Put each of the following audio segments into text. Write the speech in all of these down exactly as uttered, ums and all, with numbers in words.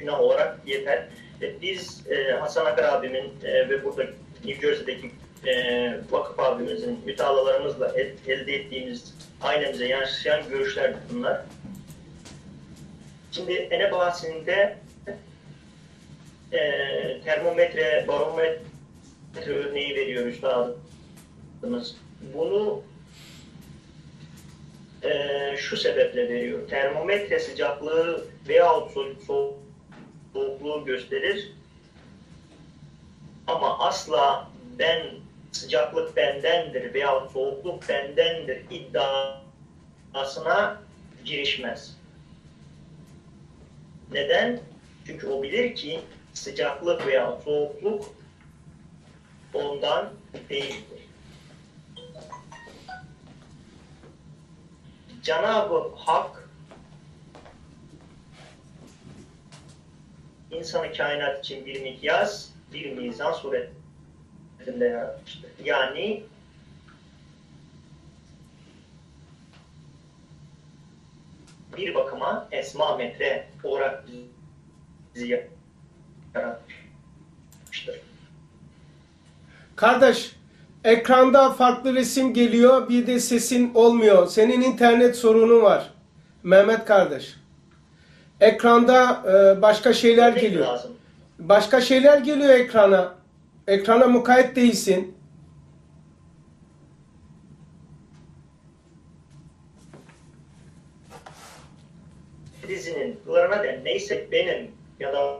günah olarak yeter. E, biz e, Hasan Akar abimin e, ve burada New Jersey'deki e, vakıf abimizin mütalalarımızla el, elde ettiğimiz aynemize yansıyan görüşler bunlar. Şimdi ene bahsinde e, termometre, barometre örneği veriyor üstadımız. Bunu e, şu sebeple veriyor. Termometre sıcaklığı veyahut soğukluğu gösterir. Ama asla ben sıcaklık bendendir veyahut soğukluk bendendir iddiasına girişmez. Neden? Çünkü o bilir ki sıcaklık veya soğukluk ondan değildir. Cenab-ı Hak insanı kainat için bir mikyas, bir mizan suretinde yaratmıştır. Yani bir bakıma esma metre olarak bizi yaratmıştır. Kardeş, ekranda farklı resim geliyor, bir de sesin olmuyor. Senin internet sorunun var. Mehmet kardeş. Ekranda e, başka şeyler Örnek geliyor. lazım. Başka şeyler geliyor ekrana. Ekrana mukayyet değilsin. Dizinin kılarına den neyse benim ya da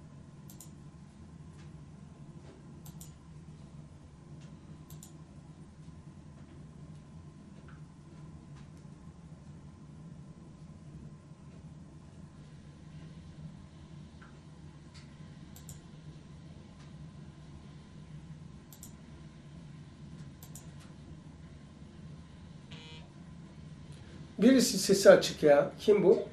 Birisi sesi açık ya. Kim bu?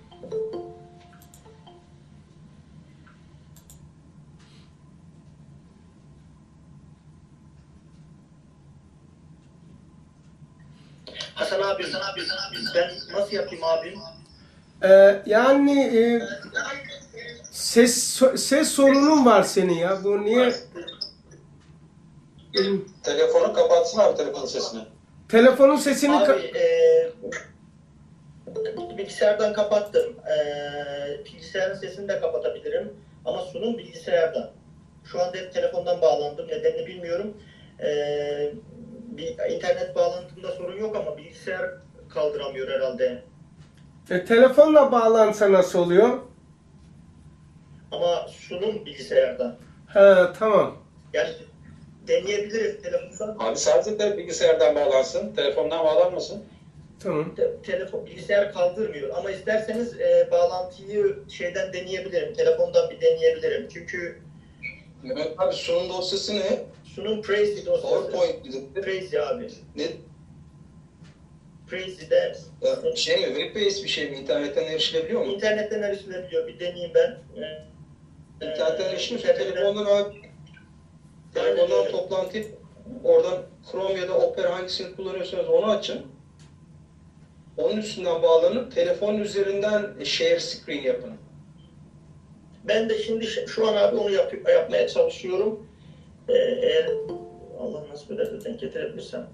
Hasan abi, Hasan abi, Hasan abi, ben nasıl yapayım abim? Ee, yani e, ses ses sorunun var senin ya. Bu niye? Benim- Telefonu kapatsın abi, telefonun sesini. Telefonun sesini Abi, ka- e, bilgisayardan kapattım. E, bilgisayarın sesini de kapatabilirim. Ama sunum bilgisayardan. Şu anda hep telefondan bağlandım. Nedenini bilmiyorum. E, bir internet bağlantımda sorun yok ama bilgisayar kaldıramıyor herhalde. e, telefonla bağlansa nasıl oluyor? Ama sunum bilgisayardan. He, tamam. Yani deneyebiliriz telefondan. Abi sadece de bilgisayardan bağlansın, telefondan bağlanmasın. Tamam. Te- telefon bilgisayar kaldırmıyor ama isterseniz e, bağlantıyı şeyden deneyebilirim. Telefondan bir deneyebilirim. Çünkü Mehmet abi, sunum dosyası ne? sunum Prezi dosyası. PowerPoint dedi. Prezi abi. Ne? Prezi'de Ya, şey mi, web-based bir şey mi? İnternetten erişilebiliyor mu? internetten erişilebiliyor. Bir deneyeyim ben. E, İnternetten e, erişiyorsa internetten- telefondan abi, telefondan toplantı, oradan Chrome ya da Opera hangisini kullanıyorsanız onu açın. Onun üstünden bağlanıp telefonun üzerinden share screen yapın. Ben de şimdi ş- şu an abi onu yap yapmaya çalışıyorum. E, eğer Allah nasip ederse denk getirebilirsem.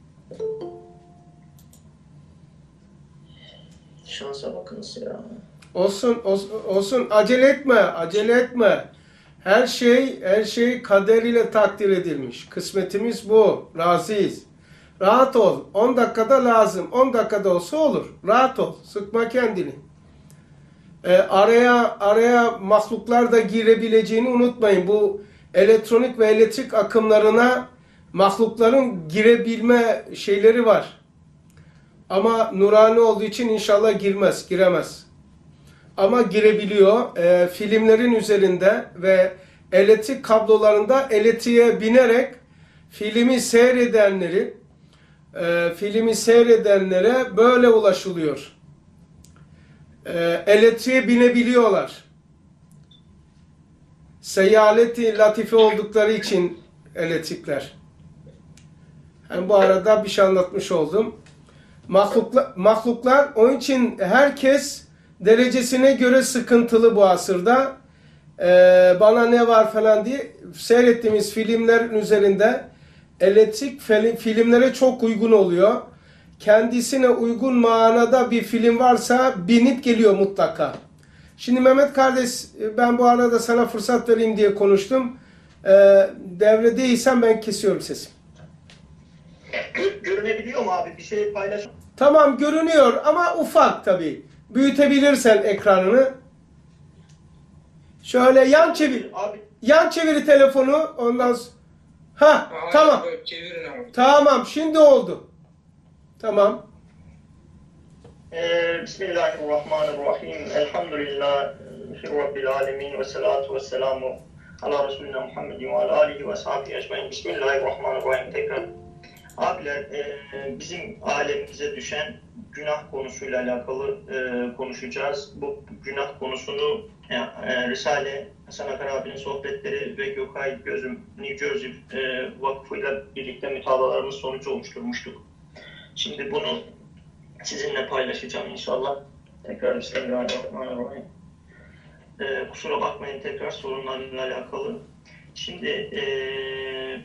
Şansa bakınız ya. Olsun, olsun, olsun. Acele etme, acele etme. Her şey, her şey kader ile takdir edilmiş. Kısmetimiz bu. Razıyız. Rahat ol. on dakikada lazım. on dakikada olsa olur. Rahat ol. Sıkma kendini. Ee, araya araya mahluklar da girebileceğini unutmayın. Bu elektronik ve elektrik akımlarına mahlukların girebilme şeyleri var. Ama nurani olduğu için inşallah girmez, giremez. Ama girebiliyor. E, filmlerin üzerinde ve elektrik kablolarında elektriğe binerek filmi seyredenleri, e, filmi seyredenlere böyle ulaşılıyor. E, elektriğe binebiliyorlar. Seyyaleti latife oldukları için elektrikler. Yani bu arada bir şey anlatmış oldum. Mahluklar, mahluklar onun için herkes derecesine göre sıkıntılı bu asırda. Ee, bana ne var falan diye seyrettiğimiz filmlerin üzerinde elektrik filmlere çok uygun oluyor. Kendisine uygun manada bir film varsa binip geliyor mutlaka. Şimdi Mehmet kardeş, ben bu arada sana fırsat vereyim diye konuştum. Ee, devre değilsen ben kesiyorum sesimi. Görünebiliyor mu abi? Bir şey paylaş. Tamam, görünüyor ama ufak tabii. Büyütebilirsen ekranını. Şöyle yan çevir. Abi Yan çevir telefonu ondan sonra. Ha, tamam. Çevirin abi. Tamam, şimdi oldu. Tamam. Ee, Bismillahirrahmanirrahim. Elhamdülillah Rabbil alemin ve salatu ve selamu ala Resulina Muhammedin ve ala alihi ve sahbihi ecmaîn. Bismillahirrahmanirrahim. Tekrar abiler, e, bizim alemimize düşen günah konusuyla alakalı e, konuşacağız. Bu günah konusunu e, e, Risale Hasan Akar abinin sohbetleri ve Gökay Gözüm New Jersey e, Vakfı'yla birlikte mütalalarımız sonucu oluşturmuştuk. Şimdi bunu sizinle paylaşacağım inşallah. Tekrar Bismillahirrahmanirrahim. Ee, kusura bakmayın tekrar sorunlarla alakalı. Şimdi ee,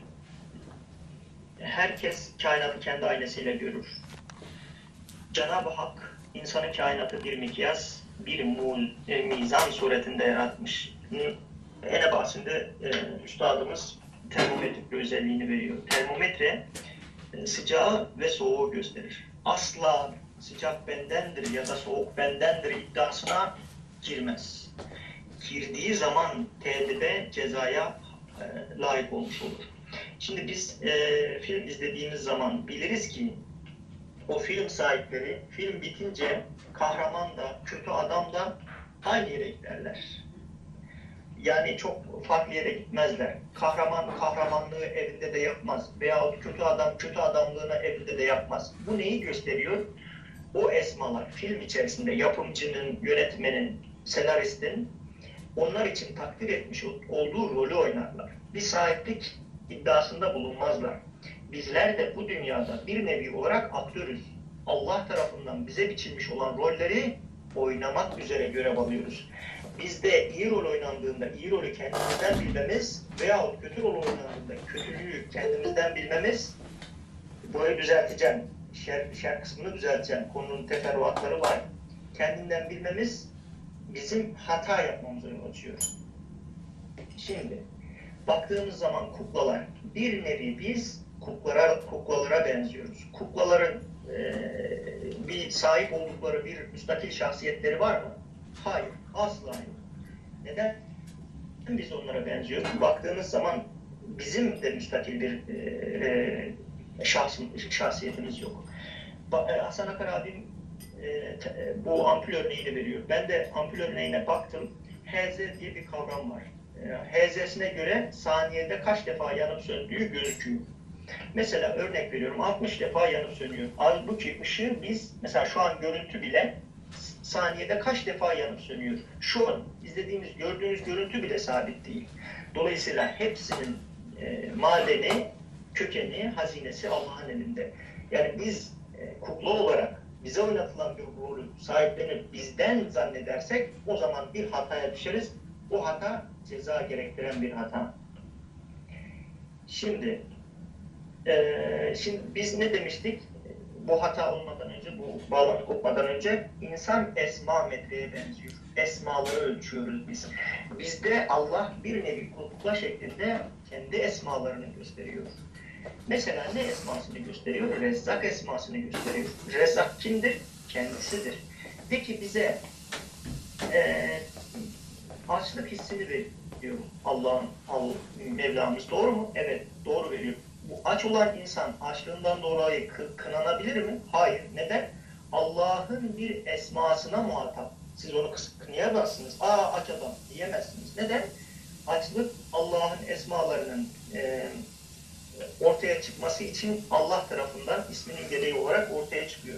herkes kainatı kendi aynasıyla görür. Cenab-ı Hak insanı kainatı bir mikyas, bir mul, e, mizan suretinde yaratmış. En basinde e, üstadımız termometre özelliğini veriyor. Termometre e, sıcağı ve soğuğu gösterir. Asla sıcak bendendir ya da soğuk bendendir iddiasına girmez. Girdiği zaman tedibe, cezaya e, layık olmuş olur. Şimdi biz e, film izlediğimiz zaman biliriz ki o film sahipleri film bitince kahraman da kötü adam da aynı yere giderler. Yani çok farklı yere gitmezler. Kahraman kahramanlığı evinde de yapmaz. Veyahut kötü adam kötü adamlığını evinde de yapmaz. Bu neyi gösteriyor? O esmalar film içerisinde yapımcının, yönetmenin, senaristin onlar için takdir etmiş olduğu rolü oynarlar. Bir sahiplik iddiasında bulunmazlar. Bizler de bu dünyada bir nevi olarak aktörüz. Allah tarafından bize biçilmiş olan rolleri oynamak üzere görev alıyoruz. Bizde iyi rol oynandığında iyi rolü kendimizden bilmemiz veyahut kötü rol oynandığında kötülüğü kendimizden bilmemiz, burayı düzelteceğim, şer, şer kısmını düzelteceğim, konunun teferruatları var. Kendinden bilmemiz bizim hata yapmamıza yol açıyor. Şimdi baktığımız zaman kuklalar, bir nevi biz kuklalara, kuklalara benziyoruz. Kuklaların e, bir sahip oldukları bir müstakil şahsiyetleri var mı? Hayır, asla yok. Neden? Biz onlara benziyoruz. Baktığınız zaman bizim de müstakil bir e, şahs, şahsiyetimiz yok. Ba, e, Hasan Akar abim e, te, bu ampul örneğini veriyor. Ben de ampul örneğine baktım. H Z diye bir kavram var. E, H Z'sine göre saniyede kaç defa yanıp söndüğü gözüküyor. Mesela örnek veriyorum, altmış defa yanıp sönüyor. Halbuki ışığı biz, mesela şu an görüntü bile saniyede kaç defa yanıp sönüyor. Şu an izlediğimiz, gördüğünüz görüntü bile sabit değil. Dolayısıyla hepsinin e, madeni, kökeni, hazinesi Allah'ın elinde. Yani biz e, kukla olarak bize oynatılan bir rolü sahiplenip bizden zannedersek o zaman bir hataya düşeriz. O hata ceza gerektiren bir hata. Şimdi e, şimdi biz ne demiştik? Bu hata olmadan önce, bu bağlantı kopmadan önce insan esma metreye benziyor. Esmaları ölçüyoruz biz. Bizde Allah bir nevi kukla şeklinde kendi esmalarını gösteriyor. Mesela ne esmasını gösteriyor? Rezzak esmasını gösteriyor. Rezzak kimdir? Kendisidir. Peki bize e, açlık hissini veriyor Allah'ın, Allah, Mevlamız, doğru mu? Evet, doğru veriyor. Bu aç olan insan açlığından dolayı kınanabilir mi? Hayır. Neden? Allah'ın bir esmasına muhatap. Siz onu kınayamazsınız. Aa aç adam diyemezsiniz. Neden? Açlık Allah'ın esmalarının e, ortaya çıkması için Allah tarafından isminin gereği olarak ortaya çıkıyor.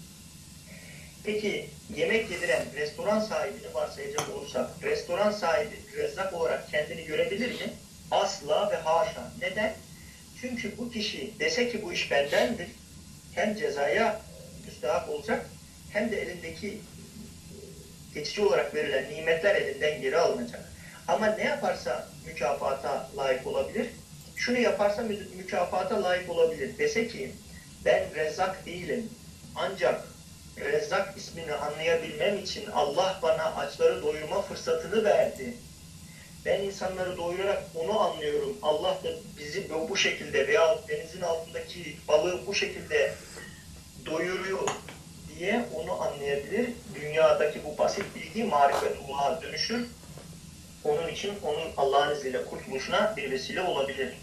Peki yemek yediren restoran sahibini varsayacak olursak, restoran sahibi rezzak olarak kendini görebilir mi? Asla ve haşa. Neden? Çünkü bu kişi dese ki bu iş bendendir, hem cezaya müstahak olacak hem de elindeki geçici olarak verilen nimetler elinden geri alınacak. Ama ne yaparsa mükafata layık olabilir. Şunu yaparsa mü mükafata layık olabilir. Dese ki ben Rezzak değilim. Ancak Rezzak ismini anlayabilmem için Allah bana açları doyurma fırsatını verdi. Ben insanları doyurarak onu anlıyorum. Allah da bizi bu şekilde veya denizin altındaki balığı bu şekilde doyuruyor diye onu anlayabilir. Dünyadaki bu basit bilgi marifetullah'a dönüşür. Onun için onun Allah'ın izniyle kurtuluşuna bir vesile olabilir.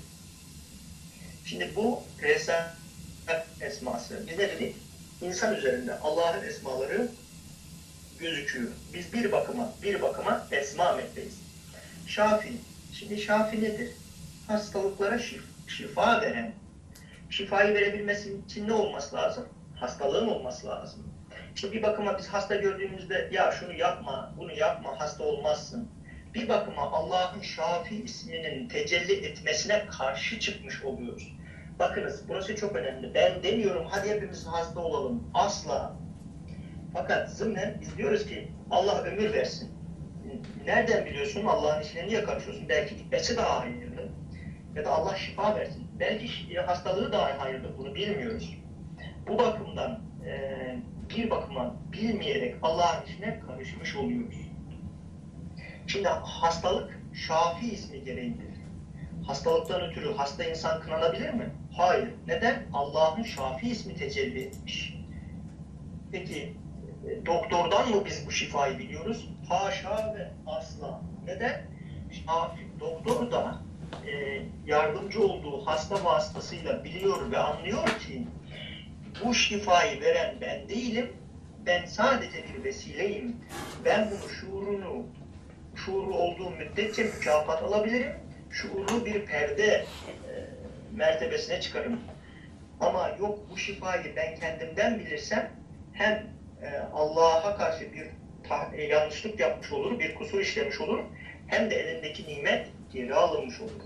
Şimdi bu Rezzak esması. Biz ne dedik? İnsan üzerinde Allah'ın esmaları gözüküyor. Biz bir bakıma, bir bakıma esma metreyiz. Şafi. Şimdi şafi nedir? Hastalıklara şif şifa veren. Şifayı verebilmesi için ne olması lazım? Hastalığın olması lazım. İşte bir bakıma biz hasta gördüğümüzde ya şunu yapma, bunu yapma, hasta olmazsın. Bir bakıma Allah'ın Şafi isminin tecelli etmesine karşı çıkmış oluyoruz. Bakınız burası çok önemli. Ben demiyorum hadi hepimiz hasta olalım. Asla. Fakat zımnen biz diyoruz ki Allah ömür versin. Nereden biliyorsun? Allah'ın işine niye karışıyorsun? Belki gitmesi daha hayırlı. Ya da Allah şifa versin. Belki hastalığı daha hayırlı. Bunu bilmiyoruz. Bu bakımdan e, bir bakıma bilmeyerek Allah'ın işine karışmış oluyoruz. Şimdi hastalık Şafi ismi gereğidir. Hastalıktan ötürü hasta insan kınanabilir mi? Hayır. Neden? Allah'ın Şafi ismi tecelli etmiş. Peki doktordan mı biz bu şifayı biliyoruz? Haşa ve asla. Neden? Şafi, doktor da e, yardımcı olduğu hasta vasıtasıyla biliyor ve anlıyor ki bu şifayı veren ben değilim, ben sadece bir vesileyim. Ben bunu şuurunu, şuuru olduğu müddetçe mükafat alabilirim, şuurlu bir perde e, mertebesine çıkarım. Ama yok bu şifayı ben kendimden bilirsem hem e, Allah'a karşı bir e, yanlışlık yapmış olur, bir kusur işlemiş olur, hem de elindeki nimet geri alınmış olur.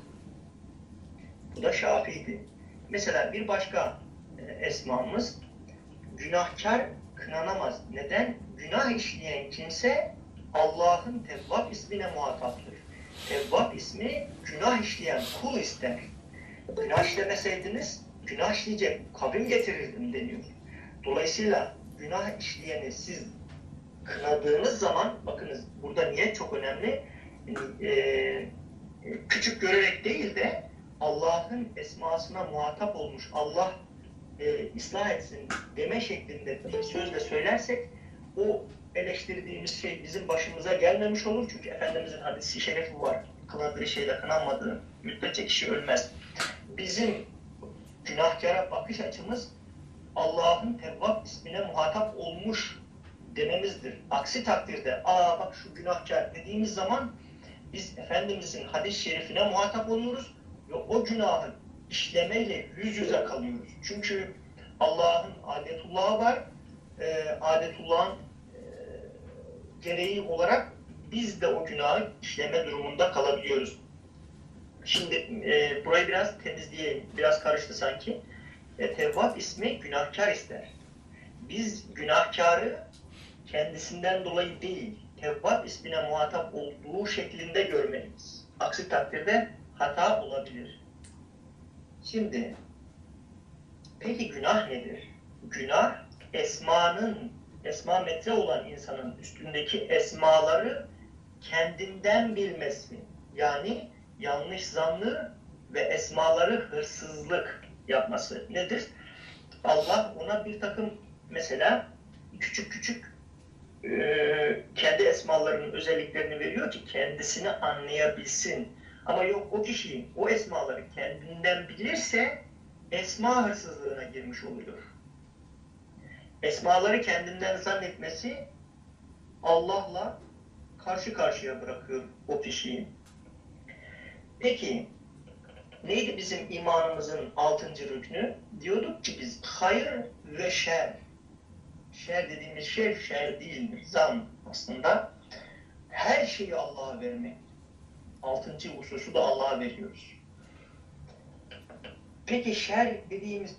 Bu da Şafi'ydi. Mesela bir başka e, esmamız günahkar kınanamaz. Neden? Günah işleyen kimse Allah'ın Tevvab ismine muhataptır. Tevvab ismi günah işleyen kul ister. Günah işlemeseydiniz günah işleyecek kavim getirirdim deniyor. Dolayısıyla günah işleyeni siz kınadığınız zaman, bakınız burada niyet çok önemli, ee, küçük görerek değil de Allah'ın esmasına muhatap olmuş, Allah e, ıslah etsin deme şeklinde bir sözle söylersek o eleştirdiğimiz şey bizim başımıza gelmemiş olur. Çünkü Efendimizin hadisi şerifi var. Kınadığı şeyle kınanmadığı müddetçe kişi ölmez. Bizim günahkara bakış açımız Allah'ın Tevvab ismine muhatap olmuş dememizdir. Aksi takdirde aa bak şu günahkar dediğimiz zaman biz Efendimizin hadis-i şerifine muhatap oluyoruz ve o günahı işlemeyle yüz yüze kalıyoruz. Çünkü Allah'ın adetullahı var. E, adetullahın e, gereği olarak biz de o günahı işleme durumunda kalabiliyoruz. Şimdi e, burayı biraz temizleyeyim. Biraz karıştı sanki. E, Tevvab ismi günahkar ister. Biz günahkarı kendisinden dolayı değil, Tevvab ismine muhatap olduğu şeklinde görmeliyiz. Aksi takdirde hata olabilir. Şimdi, peki günah nedir? Günah, esmanın, esma metre olan insanın üstündeki esmaları kendinden bilmesi. Yani yanlış zannı ve esmaları hırsızlık yapması nedir? Allah ona bir takım mesela küçük küçük e, kendi esmalarının özelliklerini veriyor ki kendisini anlayabilsin. Ama yok o kişi o esmaları kendinden bilirse esma hırsızlığına girmiş oluyor. Esmaları kendinden zannetmesi Allah'la karşı karşıya bırakıyor o kişiyi. Peki neydi bizim imanımızın altıncı rüknü? Diyorduk ki biz hayır ve şer. Şer dediğimiz şey şer değildir. Zan aslında. Her şeyi Allah'a vermek. Altıncı hususu da Allah'a veriyoruz. Peki şer dediğimiz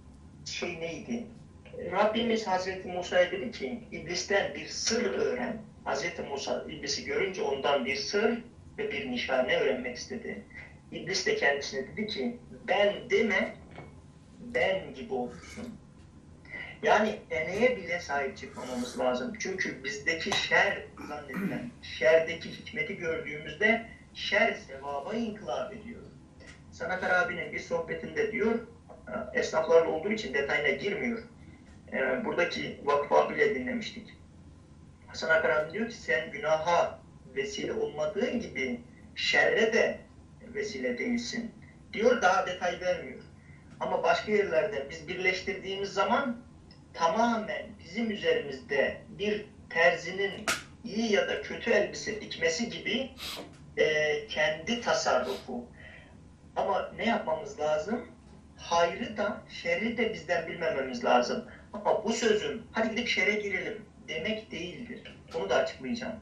şey neydi? Rabbimiz Hazreti Musa'ya dedi ki İblisten bir sır öğren. Hazreti Musa İblis'i görünce ondan bir sır ve bir nişane öğrenmek istedi. İblis de kendisine dedi ki, ben deme, ben gibi olursun. Yani emeğe bile sahip çıkmamamız lazım. Çünkü bizdeki şer zannedilen, şerdeki hikmeti gördüğümüzde şer sevaba inkılap ediyor. Sanakar abinin bir sohbetinde diyor, esnaflarla olduğu için detayına girmiyor. Buradaki vakfa bile dinlemiştik. Hasan Akar abi diyor ki, sen günaha vesile olmadığın gibi şerre de vesile değilsin. Diyor, daha detay vermiyor. Ama başka yerlerde biz birleştirdiğimiz zaman tamamen bizim üzerimizde bir terzinin iyi ya da kötü elbise dikmesi gibi e, kendi tasarrufu. Ama ne yapmamız lazım? Hayrı da şerri de bizden bilmememiz lazım. Ama bu sözüm, hadi gidip şerre girelim demek değildir. Onu da açıklayacağım.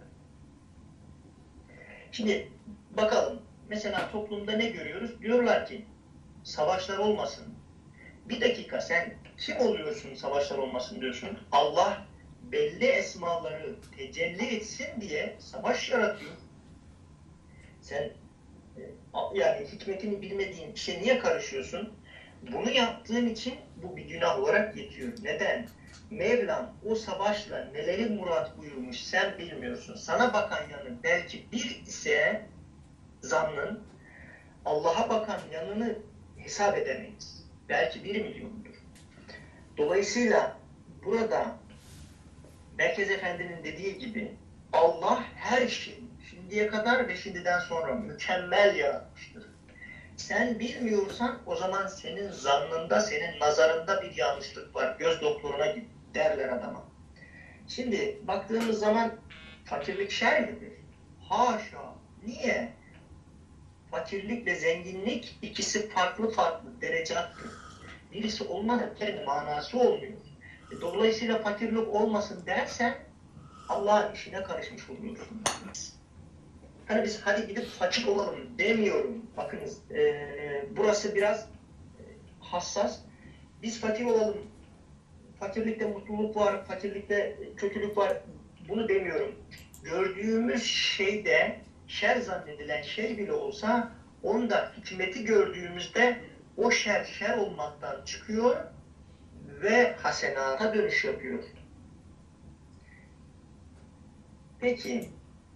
Şimdi bakalım. Mesela toplumda ne görüyoruz? Diyorlar ki savaşlar olmasın. Bir dakika, sen kim oluyorsun savaşlar olmasın diyorsun? Allah belli esmaları tecelli etsin diye savaş yaratıyor. Sen yani hikmetini bilmediğin işe niye karışıyorsun? Bunu yaptığın için bu bir günah olarak geçiyor. Neden? Mevlam o savaşla neleri murat buyurmuş sen bilmiyorsun. Sana bakan yanı belki bir ise zannın, Allah'a bakan yanını hesap edemeyiz. Belki bir milyondur. Dolayısıyla burada Merkez Efendi'nin dediği gibi Allah her şeyi şimdiye kadar ve şimdiden sonra mükemmel yaratmıştır. Sen bilmiyorsan o zaman senin zannında, senin nazarında bir yanlışlık var. Göz doktoruna git derler adama. Şimdi baktığımız zaman fakirlik şer midir? Haşa. Niye? Fakirlik ve zenginlik ikisi farklı farklı derecettır. Birisi olmadıkça manası olmuyor. Dolayısıyla fakirlik olmasın dersen Allah'ın işine karışmış oluyorsun. Hani biz hadi gidip fakir olalım demiyorum. Bakınız e, burası biraz hassas. Biz fakir olalım. Fakirlikte mutluluk var, fakirlikte kötülük var. Bunu demiyorum. Gördüğümüz şeyde şer zannedilen şey bile olsa onda hikmeti gördüğümüzde o şer şer olmaktan çıkıyor ve hasenata dönüş yapıyor. Peki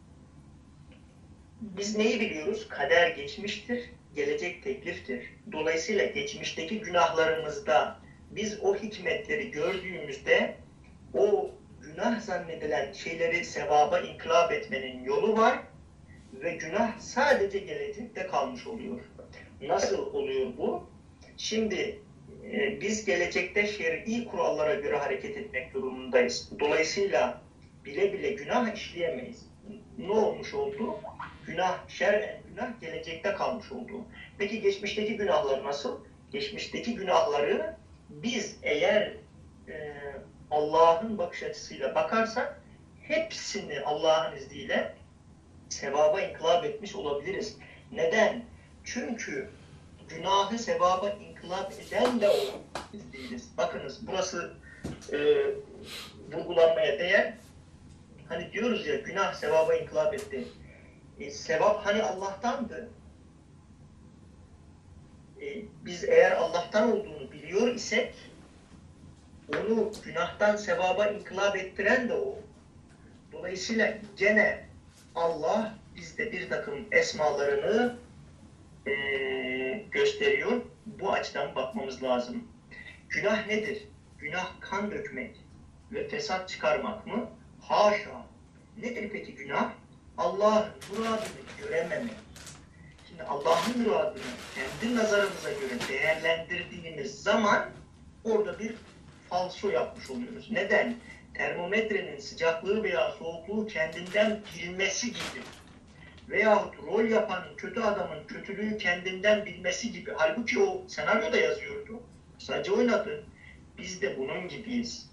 biz neyi biliyoruz? Kader geçmiştir, gelecek tekliftir. Dolayısıyla geçmişteki günahlarımızda biz o hikmetleri gördüğümüzde o günah zannedilen şeyleri sevaba inkılap etmenin yolu var ve günah sadece gelecekte kalmış oluyor. Nasıl oluyor bu? Şimdi e, biz gelecekte şer'i kurallara göre hareket etmek durumundayız. Dolayısıyla bile bile günah işleyemeyiz. Ne olmuş oldu? Günah, şer'en günah gelecekte kalmış oldu. Peki geçmişteki günahlar nasıl? Geçmişteki günahları biz eğer e, Allah'ın bakış açısıyla bakarsak hepsini Allah'ın izniyle sevaba inkılap etmiş olabiliriz. Neden? Çünkü günahı sevaba inkılap eden de o biz değiliz. Bakınız burası e, vurgulanmaya değer. Hani diyoruz ya günah sevaba inkılap etti. E, sevap hani Allah'tandı. E, biz eğer Allah'tan olduğunu biliyor isek onu günahtan sevaba inkılap ettiren de o. Dolayısıyla gene Allah bizde bir takım esmalarını e, gösteriyor. Bu açıdan bakmamız lazım. Günah nedir? Günah kan dökmek ve fesat çıkarmak mı? Haşa. Nedir peki günah? Allah'ın muradını görememek. Şimdi Allah'ın muradını kendi nazarımıza göre değerlendirdiğimiz zaman orada bir falso yapmış oluyoruz. Neden? Termometrenin sıcaklığı veya soğukluğu kendinden bilmesi gibi veyahut rol yapan kötü adamın kötülüğü kendinden bilmesi gibi. Halbuki o senaryoda yazıyordu. Sadece oynadı. Biz de bunun gibiyiz.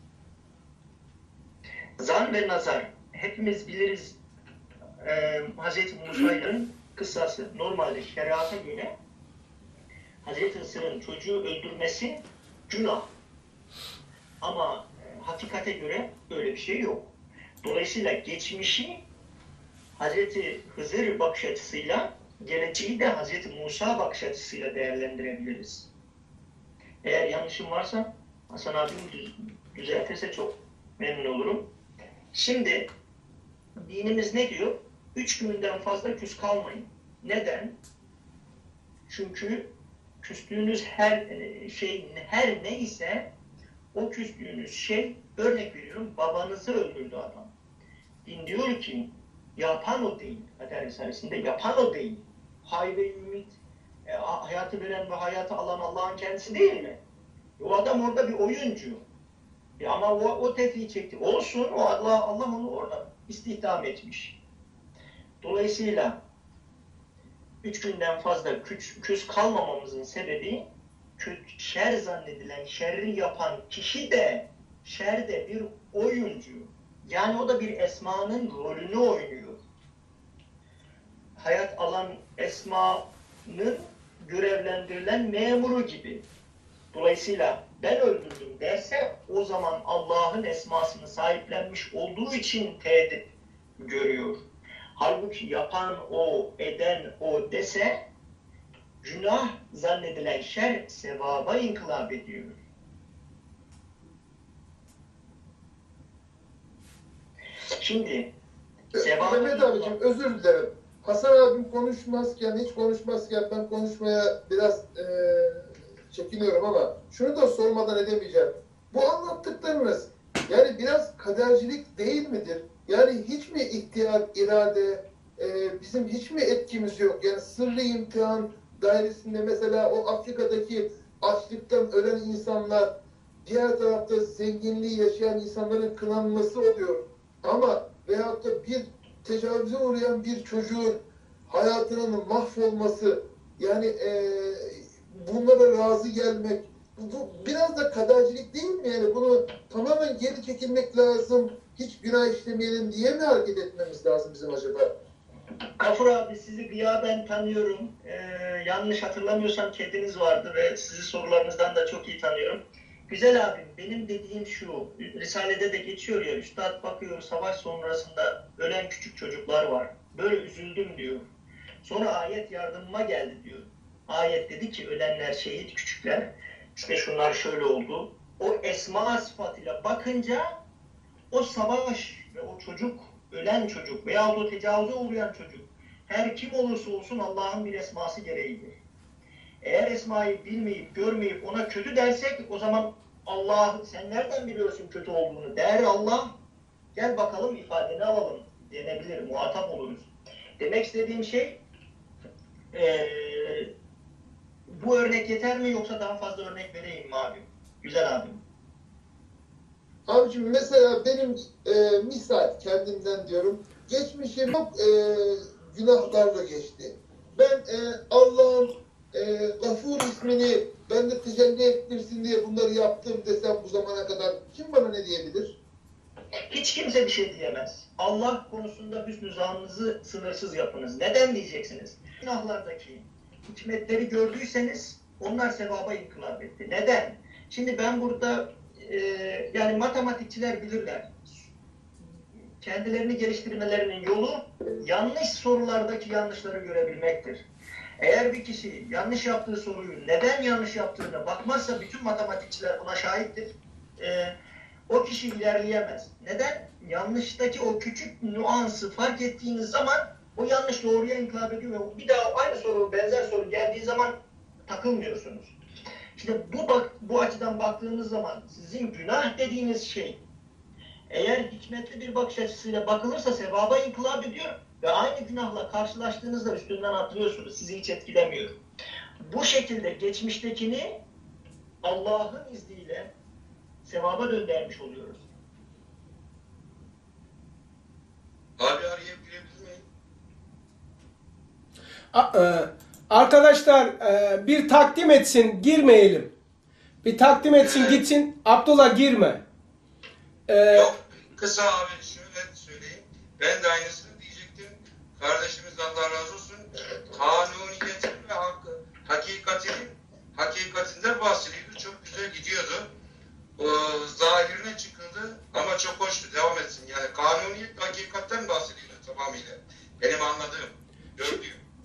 Zan ve nazar. Hepimiz biliriz e, Hz. Musa'nın kıssası. Normalde şeriata göre Hz. Hısır'ın çocuğu öldürmesi günah. Ama e, hakikate göre öyle bir şey yok. Dolayısıyla geçmişi Hazreti Hızır bakış açısıyla, geleceği de Hazreti Musa bakış açısıyla değerlendirebiliriz. Eğer yanlışım varsa Hasan abim düzeltirse çok memnun olurum. Şimdi dinimiz ne diyor? Üç günden fazla küs kalmayın. Neden? Çünkü küstüğünüz her şey her neyse o küstüğünüz şey, örnek veriyorum, babanızı öldürdü adam. Din diyor ki yapan o değil. Kader Risalesi'nde yapan o değil. Hay ve ümit, e, hayatı veren ve hayatı alan Allah'ın kendisi değil mi? O adam orada bir oyuncu. E, ama o, o tetiği çekti. Olsun, o Allah, Allah onu orada istihdam etmiş. Dolayısıyla üç günden fazla küs, küs kalmamamızın sebebi, şer zannedilen, şerri yapan kişi de şerde bir oyuncu. Yani o da bir Esma'nın rolünü oynuyor. Hayat alan Esma'nın görevlendirilen memuru gibi. Dolayısıyla ben öldürdüm derse o zaman Allah'ın esmasını sahiplenmiş olduğu için tehdit görüyor. Halbuki yapan o, eden o dese günah zannedilen şer sevaba inkılap ediyor. Şimdi sevaba Mehmet abicim özür dilerim. Hasan abim konuşmazken, hiç konuşmazken ben konuşmaya biraz e, çekiniyorum ama şunu da sormadan edemeyeceğim. Bu anlattıklarınız yani biraz kadercilik değil midir? Yani hiç mi ihtiyar, irade, e, bizim hiç mi etkimiz yok? Yani sırrı imtihan dairesinde mesela o Afrika'daki açlıktan ölen insanlar, diğer tarafta zenginliği yaşayan insanların kınanması oluyor. Ama veyahut da bir tecavüze uğrayan bir çocuğun hayatının mahvolması, yani e, bunlara razı gelmek, bu biraz da kadercilik değil mi? Yani bunu tamamen geri çekilmek lazım, hiç günah işlemeyelim diye mi hareket etmemiz lazım bizim acaba? Gafur abi, sizi gıyaben tanıyorum. Ee, yanlış hatırlamıyorsam kediniz vardı ve sizi sorularınızdan da çok iyi tanıyorum. Güzel abim, benim dediğim şu, Risale'de de geçiyor ya, Üstad bakıyor savaş sonrasında ölen küçük çocuklar var. Böyle üzüldüm diyor. Sonra ayet yardımıma geldi diyor. Ayet dedi ki ölenler şehit, küçükler. İşte şunlar şöyle oldu. O esma sıfatıyla bakınca o savaş ve o çocuk, ölen çocuk veya o tecavüze uğrayan çocuk, her kim olursa olsun Allah'ın bir esması gereğidir. Eğer esmayı bilmeyip, görmeyip ona kötü dersek o zaman Allah, sen nereden biliyorsun kötü olduğunu der Allah, gel bakalım ifadeni alalım denebilir, muhatap oluruz. Demek istediğim şey, ee, bu örnek yeter mi yoksa daha fazla örnek vereyim mi abim? Güzel abim. Abicim mesela benim e, misal kendimden diyorum, geçmişim çok e, günahlarla geçti. Ben e, Allah'ın e, Gafur ismini bende tecelli ettirsin diye bunları yaptım desem bu zamana kadar kim bana ne diyebilir? Hiç kimse bir şey diyemez. Allah konusunda hüsnü zannınızı sınırsız yapınız. Neden diyeceksiniz? Günahlardaki hikmetleri gördüyseniz onlar sevaba inkılap etti. Neden? Şimdi ben burada e, yani matematikçiler bilirler. Kendilerini geliştirmelerinin yolu yanlış sorulardaki yanlışları görebilmektir. Eğer bir kişi yanlış yaptığı soruyu neden yanlış yaptığına bakmazsa bütün matematikçiler buna şahittir. E, o kişi ilerleyemez. Neden? Yanlıştaki o küçük nüansı fark ettiğiniz zaman o yanlış doğruya inkılap ediyor ve bir daha aynı soru, benzer soru geldiği zaman takılmıyorsunuz. İşte bu bak, bu açıdan baktığınız zaman sizin günah dediğiniz şey eğer hikmetli bir bakış açısıyla bakılırsa sevaba inkılap ediyor ve aynı günahla karşılaştığınızda üstünden atlıyorsunuz. Sizi hiç etkilemiyor. Bu şekilde geçmiştekini Allah'ın izniyle sevaba döndürmüş oluyoruz. Abi arayabilir miyim? A- e, Arkadaşlar e, bir takdim etsin, girmeyelim. Bir takdim etsin, Evet. gitsin. Abdullah girme. E, Yok, kısa abi şöyle söyleyeyim. Ben de aynısını diyecektim. Kardeşimiz Allah razı olsun. Kanuniyetin ve hakkı, hakikatinin hakikatinden bahsediyordu. Çok güzel gidiyordu. O, zahirine çıkıldı ama çok hoştu. Devam etsin. Yani kanuni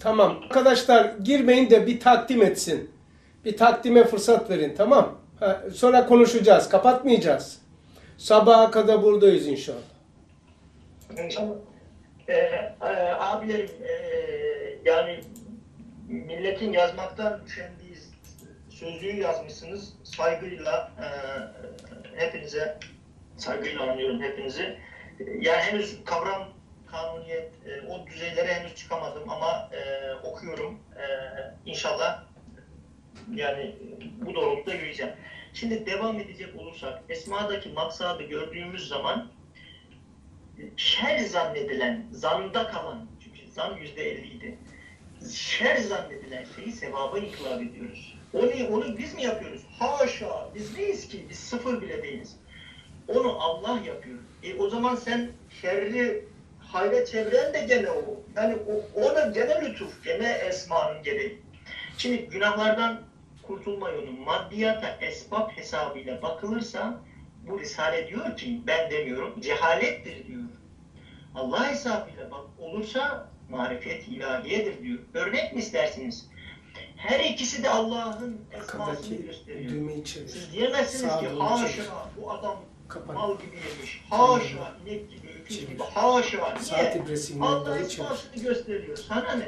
Tamam. Arkadaşlar girmeyin de bir takdim etsin. Bir takdime fırsat verin, tamam. Ha, sonra konuşacağız. Kapatmayacağız. Sabaha kadar buradayız inşallah. İnşallah. Ee, e, abilerim, e, yani milletin yazmaktan üşendiği sözlüğü yazmışsınız. Saygıyla e, hepinize, saygıyla anlıyorum hepinizi. Yani henüz kavram, kanuniyet, e, o düzeylere henüz çıkamadım ama e, okuyorum. E, inşallah yani bu doğrultuda yürüyeceğim. Şimdi devam edecek olursak, Esma'daki maksadı gördüğümüz zaman şer zannedilen, zanda kalan, çünkü zan yüzde elliydi. Şer zannedilen şeyi sevaba inkılap ediyoruz. Onu, onu biz mi yapıyoruz? Haşa! Biz neyiz ki? Biz sıfır bile değiliz. Onu Allah yapıyor. E o zaman sen şerri hayra çeviren de gene o. Yani o, o da gene lütuf, gene esmanın gereği. Şimdi günahlardan kurtulma yolu maddiyata esbab hesabıyla bakılırsa bu Risale diyor ki, ben demiyorum, cehalettir diyor. Allah hesabıyla bak olursa marifet ilahiyedir diyor. Örnek mi istersiniz? Her ikisi de Allah'ın esmasını gösteriyor. Siz diyemezsiniz ki haşa bu adam mal gibi yemiş. Haşa inek gibi, öküz gibi. Haşa. Niye? Allah esmasını gösteriyor. Sana ne?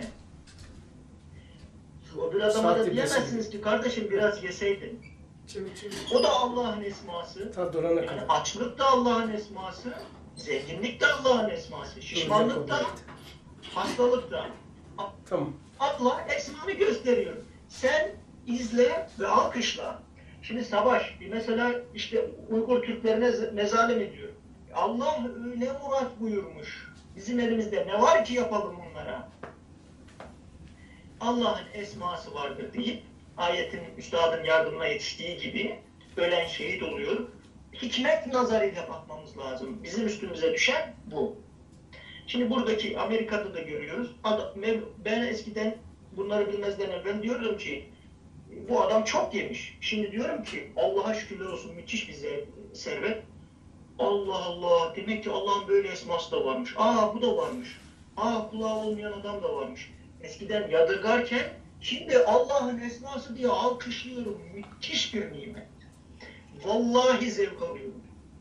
O bir adama da diyemezsiniz ki kardeşim biraz yeseydin. O da Allah'ın esması. Yani açlık da Allah'ın esması. Zenginlik de Allah'ın esması. Şişmanlık da, hastalık da. Tamam. Allah esmanı gösteriyor. Sen izle ve alkışla. Şimdi Savaş, mesela işte Uygur Türklerine ne zalim ediyor. Allah öyle murat buyurmuş. Bizim elimizde ne var ki yapalım onlara? Allah'ın esması vardır deyip, ayetin üstadın yardımına yetiştiği gibi ölen şehit oluyor. Hikmet nazarıyla bakmamız lazım. Bizim üstümüze düşen bu. Şimdi buradaki Amerika'da da görüyoruz. Adam, ben eskiden bunları bilmezden evvel diyordum ki bu adam çok yemiş. Şimdi diyorum ki Allah'a şükürler olsun müthiş bir servet. Allah Allah, demek ki Allah'ın böyle esması da varmış. Aa bu da varmış. Aa kulağı olmayan adam da varmış. Eskiden yadırgarken şimdi Allah'ın esması diye alkışlıyorum. Müthiş bir nimet. Vallahi zevk alıyorum.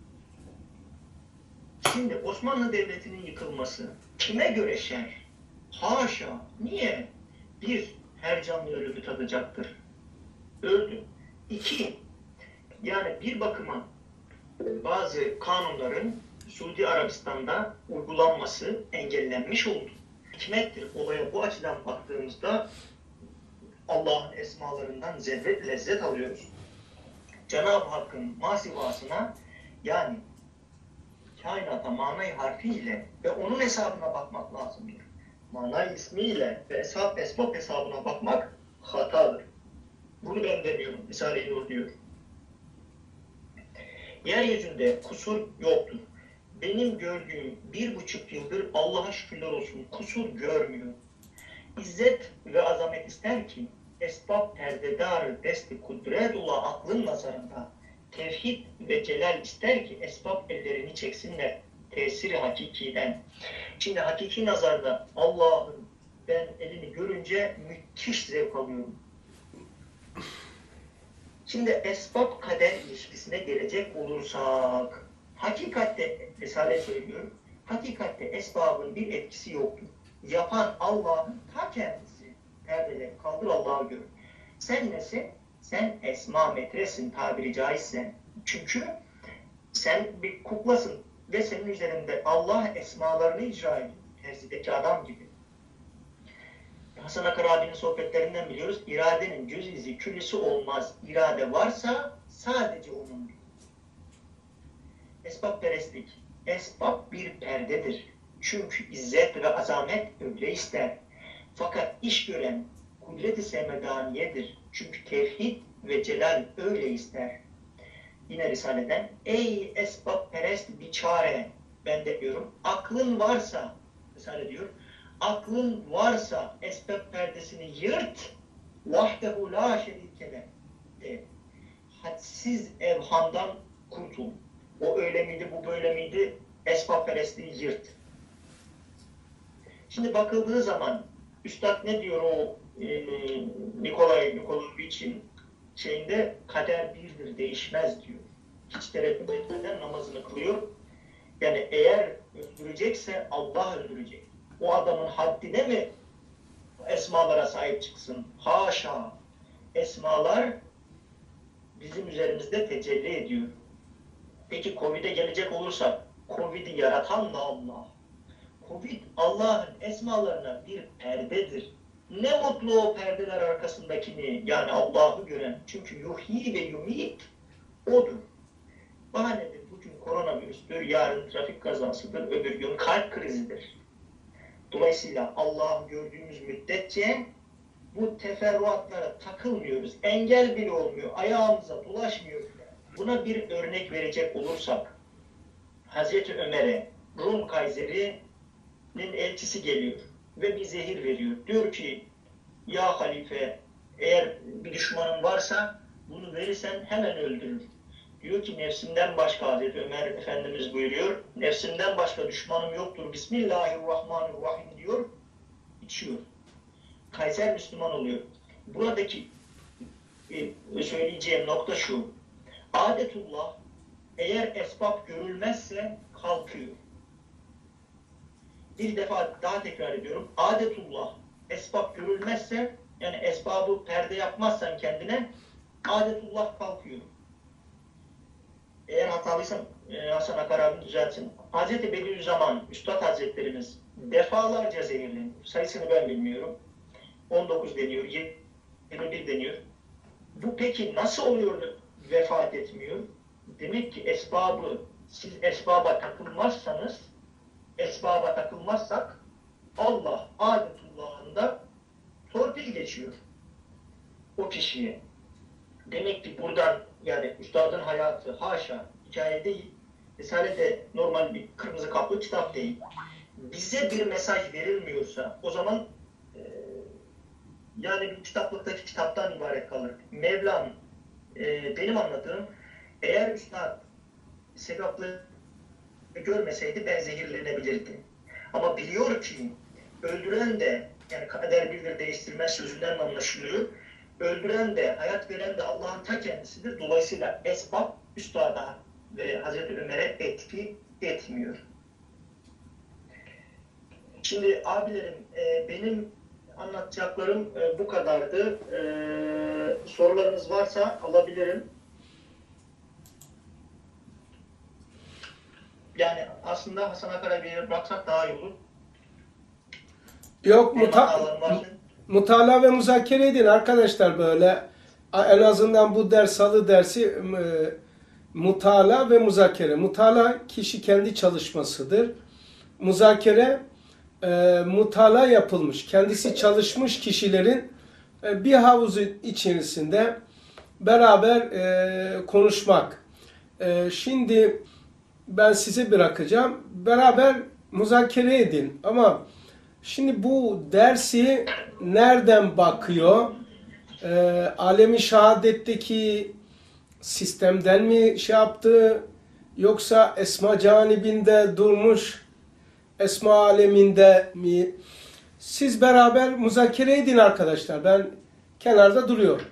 Şimdi Osmanlı Devleti'nin yıkılması kime göre şer? Haşa. Niye? Bir, her canlı ölümü tadacaktır. Öldü. İki, yani bir bakıma bazı kanunların Suudi Arabistan'da uygulanması engellenmiş oldu. Hikmettir olaya bu açıdan baktığımızda Allah'ın esmalarından zerre lezzet alıyoruz. Cenab-ı Hakk'ın masivasına yani kainata manayı harfiyle ve onun hesabına bakmak lazımdır. Manayı ismiyle ve hesap esbab hesabına bakmak hatadır. Bunu ben demiyorum. Risale-i Nur diyor. Yeryüzünde kusur yoktur. Benim gördüğüm bir buçuk yıldır Allah'a şükürler olsun kusur görmüyor. İzzet ve azamet ister ki esbab perdedarı desti kudretullah aklın nazarında tevhid ve celal ister ki esbab ellerini çeksinler tesiri hakikiden. Şimdi hakiki nazarda Allah'ın ben elini görünce müthiş zevk alıyorum. Şimdi esbab kader ilişkisine gelecek olursak hakikatte Risale söylüyor, hakikatte esbabın bir etkisi yoktur. Yapan Allah'ın ta kendisi. Perdeleri kaldır Allah'ı gör. Sen nesin? Sen esma metresin tabiri caizse. Çünkü sen bir kuklasın ve senin üzerinde Allah esmalarını icra ediyor. Terzideki adam gibi. Hasan Akar abinin sohbetlerinden biliyoruz. İradenin cüz-i küllisi olmaz. İrade varsa sadece onun. Esbabperestlik. Esbab bir perdedir. Çünkü izzet ve azamet öyle ister. Fakat iş gören kudret-i semedaniyedir. Çünkü tevhid ve celal öyle ister. Yine Risale'den ey esbabperest biçare, ben de diyorum aklın varsa, Risale diyor, aklın varsa esbab perdesini yırt, vahdehu la şerikele de. Hadsiz evhamdan kurtul. O öyle miydi, bu böyle miydi? Esbabperestliği yırt. Şimdi bakıldığı zaman Üstad ne diyor o e, Nikolay Nikolayevich'in şeyinde, kader birdir, değişmez diyor. Hiç tereddüt etmeden namazını kılıyor. Yani eğer öldürecekse Allah öldürecek. O adamın haddine mi esmalara sahip çıksın? Haşa! Esmalar bizim üzerimizde tecelli ediyor. Peki Covid'e gelecek olursak, Covid'i yaratan da Allah. Covid Allah'ın esmalarına bir perdedir. Ne mutlu o perdeler arkasındakini, yani Allah'ı gören. Çünkü yuhyi ve yumit odur. Bahanedir. Bugün koronavirüstür, yarın trafik kazasıdır, öbür gün kalp krizidir. Dolayısıyla Allah'ı gördüğümüz müddetçe bu teferruatlara takılmıyoruz. Engel bile olmuyor. Ayağımıza dolaşmıyor. Buna bir örnek verecek olursak, Hazreti Ömer'e Rum Kayseri'nin elçisi geliyor ve bir zehir veriyor. Diyor ki, ya halife, eğer bir düşmanın varsa bunu verirsen hemen öldürür. Diyor ki, nefsimden başka, Hazreti Ömer Efendimiz buyuruyor, nefsimden başka düşmanım yoktur, Bismillahirrahmanirrahim diyor, içiyor. Kayser Müslüman oluyor. Buradaki e, söyleyeceğim nokta şu, adetullah eğer esbab görülmezse kalkıyor. Bir defa daha tekrar ediyorum, adetullah esbab görülmezse, yani esbabı perde yapmazsan kendine, adetullah kalkıyor. Eğer hatalıysam e, Hasan Akar abim düzeltsin. Hazreti Bediüzzaman, Üstad Hazretlerimiz defalarca zehirleniyor. Sayısını ben bilmiyorum. on dokuz deniyor, yirmi bir deniyor. Bu peki nasıl oluyor da vefat etmiyor? Demek ki esbabı, siz esbaba takılmazsanız, esbaba takılmazsak Allah adetullahında torpil geçiyor o kişiye. Demek ki buradan, yani üstadın hayatı haşa hikaye değil, Risale de normal bir kırmızı kaplı kitap değil. Bize bir mesaj verilmiyorsa o zaman e, yani bir kitaplıktaki kitaptan ibaret kalır. Mevlam e, benim anladığım, eğer üstad sevaplı görmeseydi ben zehirlenebilirdim. Ama biliyor ki öldüren de, yani kader birdir değiştirmez sözünden anlaşılıyor. Öldüren de, hayat veren de Allah'ın ta kendisidir. Dolayısıyla esbab üstada ve Hazreti Ömer'e etki etmiyor. Şimdi abilerim, e, benim anlatacaklarım e, bu kadardı. E, sorularınız varsa alabilirim. Yani aslında Hasan Akar'a bir bıraksak daha iyi olur. Yok, muta mutala ve muzakere edin arkadaşlar böyle. En azından bu ders, salı dersi e, mutala ve muzakere. Mutala kişi kendi çalışmasıdır. Muzakere e, mutala yapılmış, kendisi çalışmış kişilerin e, bir havuzun içerisinde beraber e, konuşmak. E, şimdi ben size bırakacağım. Beraber muzakere edin. Ama şimdi bu dersi nereden bakıyor? E, alemi şehadetteki sistemden mi şey yaptı? Yoksa esma canibinde durmuş, esma aleminde mi? Siz beraber muzakere edin arkadaşlar. Ben kenarda duruyorum.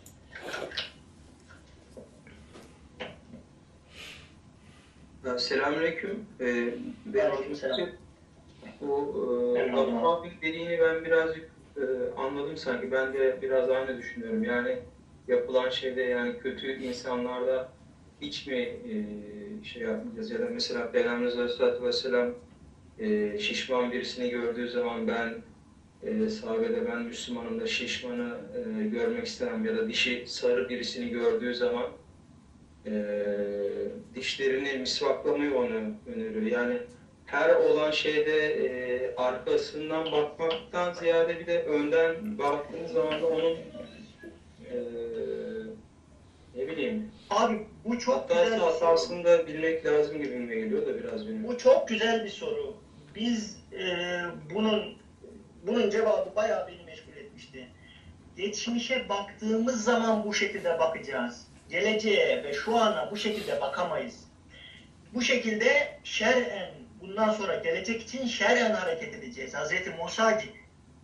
Selamünaleyküm. Ee, ben Aleykümselam. bu e, Abdülhamid dediğini ben birazcık e, anladım sanki. Ben de biraz aynı düşünüyorum. Yani yapılan şeyde, yani kötü insanlarda hiç mi e, şey yapmayacağız, ya da mesela Peygamberimiz Aleyhisselatü Vesselam e, şişman birisini gördüğü zaman ben e, sahabede ben Müslümanım da şişmanı e, görmek istemem, ya da dişi sarı birisini gördüğü zaman e, dişlerini misvaklamayı onu öneriyor. Yani her olan şeyde e, arkasından bakmaktan ziyade bir de önden baktığınız zaman da onun e, ne bileyim, Abi bu çok güzel bir soru. hatasını da bilmek lazım gibi geliyor da biraz benim. Bu çok güzel bir soru. Biz e, bunun bunun cevabı bayağı beni meşgul etmişti. Geçmişe baktığımız zaman bu şekilde bakacağız. Geleceğe ve şu ana bu şekilde bakamayız. Bu şekilde şer'en, bundan sonra gelecek için şer'en hareket edeceğiz. Hazreti Musa gibi.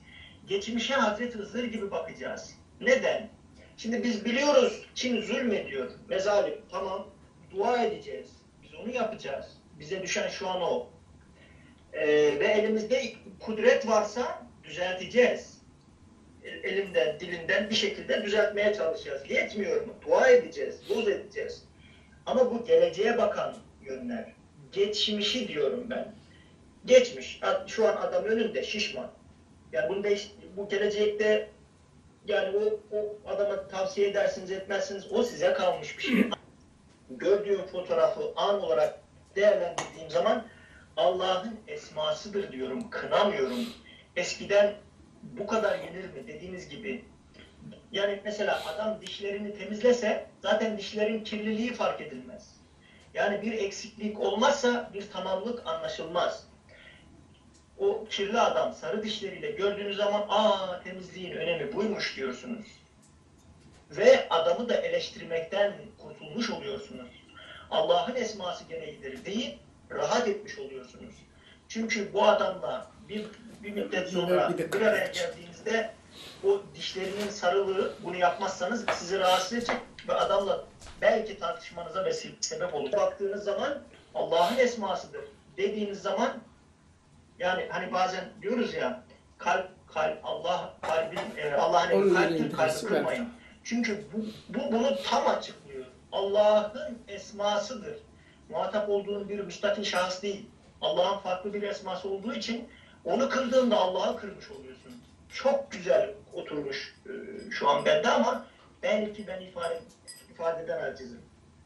geçmişe Hazreti Hızır gibi bakacağız. Neden? Şimdi biz biliyoruz Çin zulmediyor. Mezalim. Tamam. Dua edeceğiz. Biz onu yapacağız. Bize düşen şu an o. Ee, ve elimizde kudret varsa düzelteceğiz. Elimden, dilinden bir şekilde düzeltmeye çalışacağız. Yetmiyor mu? Dua edeceğiz. Buğz edeceğiz. Ama bu geleceğe bakan yönler. Geçmişi diyorum ben. Geçmiş. Şu an adam önünde şişman. Yani bunu değiş, bu gelecekte yani o, o adama tavsiye edersiniz etmezsiniz, o size kalmış bir şey. Gördüğüm fotoğrafı an olarak değerlendirdiğim zaman Allah'ın esmasıdır diyorum, kınamıyorum. Eskiden bu kadar yenir mi dediğiniz gibi. Yani mesela adam dişlerini temizlese zaten dişlerin kirliliği fark edilmez. Yani bir eksiklik olmazsa bir tamamlık anlaşılmaz. O kirli adam sarı dişleriyle gördüğünüz zaman aa temizliğin önemi buymuş diyorsunuz. Ve adamı da eleştirmekten kurtulmuş oluyorsunuz. Allah'ın esması gereğidir deyip rahat etmiş oluyorsunuz. Çünkü bu adamla bir, bir müddet sonra bir araya geldiğinizde o dişlerinin sarılığı, bunu yapmazsanız sizi rahatsız edecek ve adamla belki tartışmanıza vesile sebep olur. Baktığınız zaman Allah'ın esmasıdır dediğiniz zaman, yani hani bazen diyoruz ya, kalp kalp Allah kalbin e, Allah'ın kalptir, kalbi kırmayın. Çünkü bu, bu bunu tam açıklıyor. Allah'ın esmasıdır. Muhatap olduğun bir müstakil şahıs değil. Allah'ın farklı bir esması olduğu için onu kırdığında Allah'ı kırmış oluyorsun. Çok güzel oturmuş e, şu an bende ama belki ben ifade, ifadeden acizim.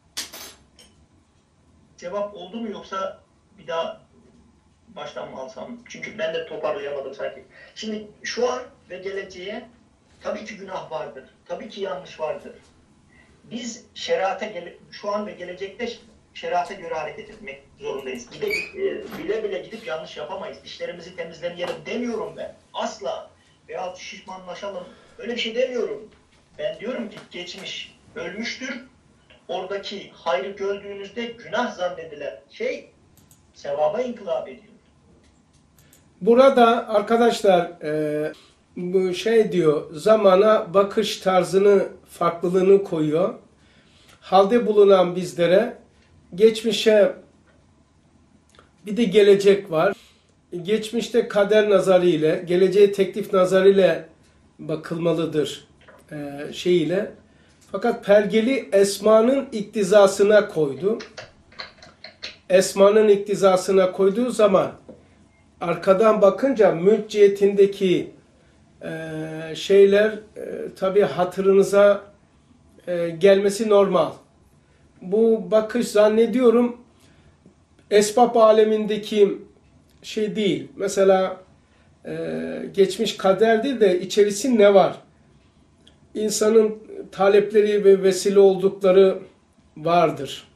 Cevap oldu mu yoksa bir daha baştan mı alsam? Çünkü ben de toparlayamadım sanki. Şimdi şu an ve geleceğe tabii ki günah vardır. Tabii ki yanlış vardır. Biz şeriata gele, şu an ve gelecekte şeriata göre hareket etmek zorundayız. Gide, e, bile bile gidip yanlış yapamayız. Dişlerimizi temizlemeyelim demiyorum ben. Asla. Veya şişmanlaşalım. Öyle bir şey demiyorum. Ben diyorum ki geçmiş ölmüştür. Oradaki hayrı gördüğünüzde günah zannedilen şey sevaba inkılap ediyor. Burada arkadaşlar e, bu şey diyor, zamana bakış tarzını, farklılığını koyuyor. Halde bulunan bizlere geçmişe bir de gelecek var. Geçmişte kader nazarı ile, geleceğe teklif nazarı ile bakılmalıdır e, şeyiyle. Fakat pergeli esmanın iktizasına koydu. Esmanın iktizasına koyduğu zaman arkadan bakınca mülk cihetindeki e, şeyler e, tabii hatırınıza e, gelmesi normal. Bu bakış zannediyorum esbab alemindeki şey değil. Mesela e, geçmiş kaderdir de içerisi ne var? İnsanın talepleri ve vesile oldukları vardır.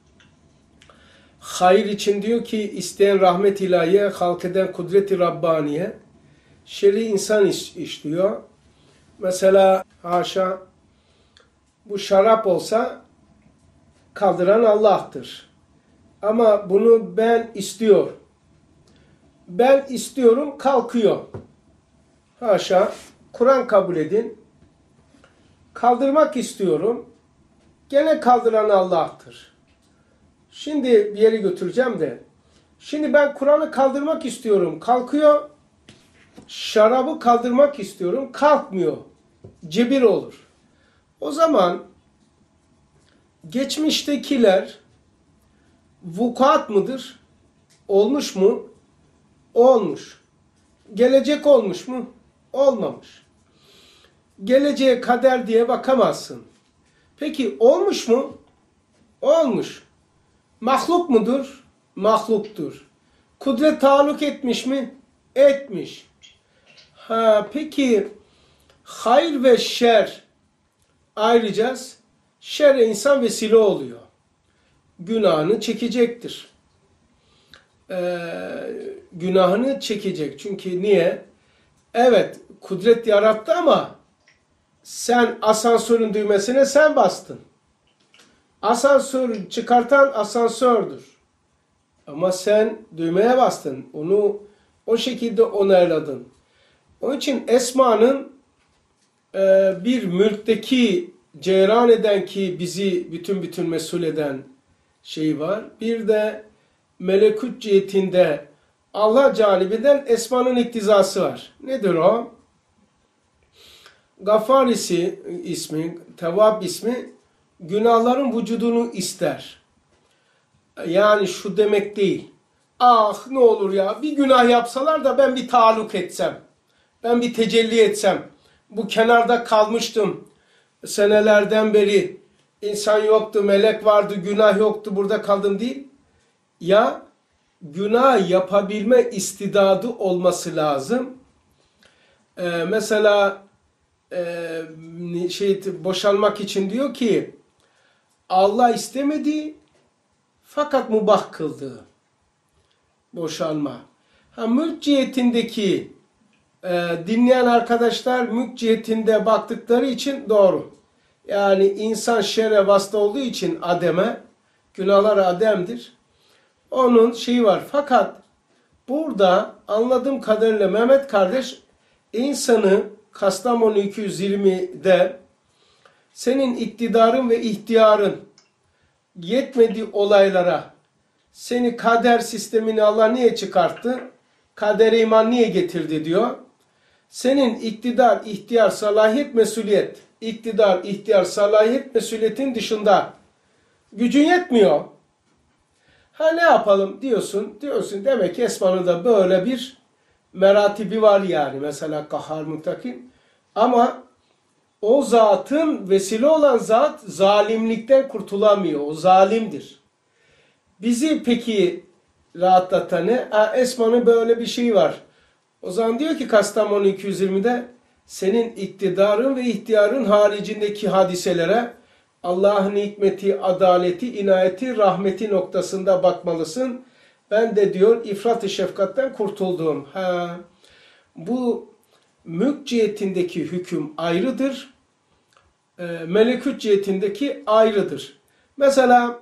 Hayır için diyor ki isteyen rahmet ilahiye, halk eden kudret-i Rabbaniye. Şer'i insan iş, işliyor. Mesela haşa bu şarap olsa kaldıran Allah'tır. Ama bunu ben istiyor. Ben istiyorum kalkıyor. Haşa Kur'an kabul edin. Kaldırmak istiyorum. Gene kaldıran Allah'tır. Şimdi bir yere götüreceğim de. Şimdi ben Kur'an'ı kaldırmak istiyorum. Kalkıyor. Şarabı kaldırmak istiyorum. Kalkmıyor. Cebir olur. O zaman geçmiştekiler vukuat mıdır? Olmuş mu? Olmuş. Gelecek olmuş mu? Olmamış. Geleceğe kader diye bakamazsın. Peki olmuş mu? Olmuş. Mahluk mudur? Mahluktur. Kudret taalluk etmiş mi? Etmiş. Ha, peki hayır ve şer ayıracağız. Şer'e insan vesile oluyor. Günahını çekecektir. Ee, günahını çekecek. Çünkü niye? Evet, kudret yarattı ama sen asansörün düğmesine sen bastın. Asansörü çıkartan asansördür. Ama sen düğmeye bastın. Onu o şekilde onayladın. Onun için esmanın e, bir mülkteki cereyan eden ki bizi bütün bütün mesul eden şey var. Bir de melekut cihetinde Allah canibinden esmanın iktizası var. Nedir o? Gaffarisi ismi, Tevvab ismi günahların vücudunu ister. Yani şu demek değil. Ah ne olur ya bir günah yapsalar da ben bir taalluk etsem. Ben bir tecelli etsem. Bu kenarda kalmıştım. Senelerden beri insan yoktu, melek vardı, günah yoktu, burada kaldım değil. Ya günah yapabilme istidadı olması lazım. Ee, mesela e, şey boşanmak için diyor ki Allah istemedi fakat mubah kıldı boşanma. Ha, mülk cihetindeki e, dinleyen arkadaşlar mülk cihetinde baktıkları için doğru. Yani insan şerre vasıta olduğu için ademe, günahlar ademdir. Onun şeyi var. Fakat burada anladığım kadarıyla Mehmet kardeş insanı Kastamonu iki yüz yirmide senin iktidarın ve ihtiyarın yetmediği olaylara seni kader sistemini Allah niye çıkarttı? Kadere iman niye getirdi diyor. Senin iktidar, ihtiyar, salahiyet, mesuliyet, iktidar, ihtiyar, salahiyet, mesuliyetin dışında gücün yetmiyor. Ha ne yapalım diyorsun. Diyorsun demek ki esmanın da böyle bir meratibi var yani. Mesela kahhar muttakin. Ama o zatın vesile olan zat zalimlikten kurtulamıyor. O zalimdir. Bizi peki rahatlatan ne? Ha, esmanın böyle bir şeyi var. O zaman diyor ki Kastamonu iki yüz yirmide senin iktidarın ve ihtiyarın haricindeki hadiselere Allah'ın hikmeti, adaleti, inayeti, rahmeti noktasında bakmalısın. Ben de diyor ifrat-ı şefkatten kurtuldum. Ha, bu mülk cihetindeki hüküm ayrıdır. E, melekut cihetindeki ayrıdır. Mesela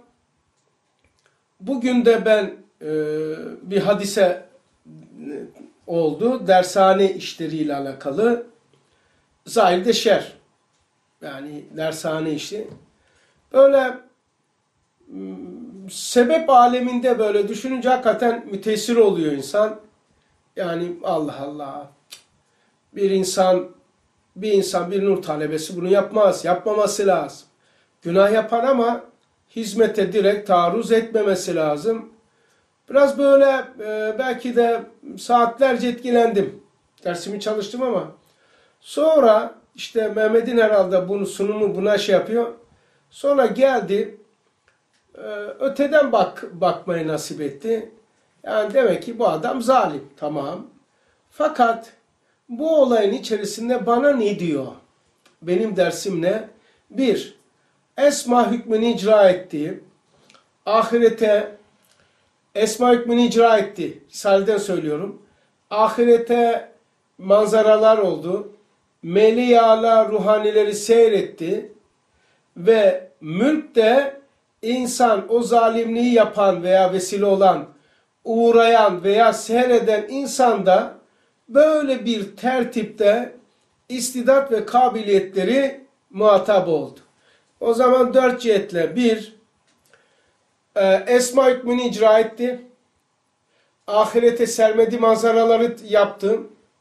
bugün de ben e, bir hadise oldu. Dershane işleriyle alakalı. Zahirde şer. Yani dershane işi. Böyle sebep aleminde böyle düşününce hakikaten müteessir oluyor insan. Yani Allah Allah. Bir insan bir insan bir nur talebesi bunu yapmaz. Yapmaması lazım. Günah yapar ama hizmete direkt taarruz etmemesi lazım. Biraz böyle e, belki de saatlerce etkilendim. Dersimi çalıştım ama sonra işte Mehmet'in herhalde bunu sunumu buna şey yapıyor. Sonra geldi e, öteden bak bakmayı nasip etti. Yani demek ki bu adam zalim. Tamam. Fakat bu olayın içerisinde bana ne diyor? Benim dersim ne? Bir, esma hükmünü icra etti. Ahirete esma hükmünü icra etti. Risaleden söylüyorum. Ahirete manzaralar oldu. Meliyalar ruhanileri seyretti. Ve mülkte insan o zalimliği yapan veya vesile olan, uğrayan veya seyreden insanda böyle bir tertipte istidat ve kabiliyetleri muhatap oldu. O zaman dört cihetle bir, esma hükmünü icra etti. Ahirete sermedi manzaraları yaptı.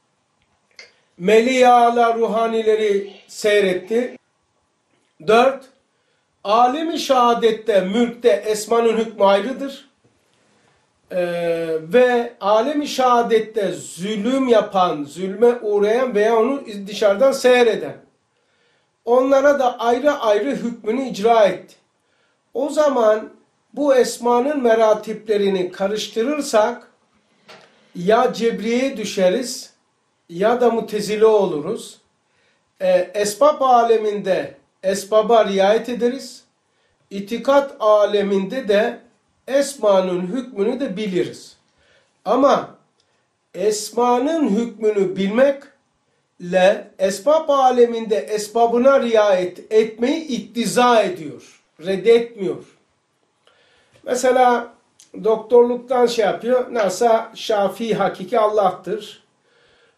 Meliyalar ruhanileri seyretti. Dört, alemi şehadette, mülkte esmanın hükmü ayrıdır. Ee, ve alemi şehadette zulüm yapan, zulme uğrayan veya onu dışarıdan seyreden. Onlara da ayrı ayrı hükmünü icra etti. O zaman bu esmanın meratiplerini karıştırırsak ya cebriye düşeriz ya da mutezile oluruz. Ee, esbab aleminde esbaba riayet ederiz. İtikat aleminde de esmanın hükmünü de biliriz. Ama esmanın hükmünü bilmekle esbab aleminde esbabına riayet etmeyi iktiza ediyor. Reddetmiyor. Mesela doktorluktan şey yapıyor. Nasıl Şafii hakiki Allah'tır.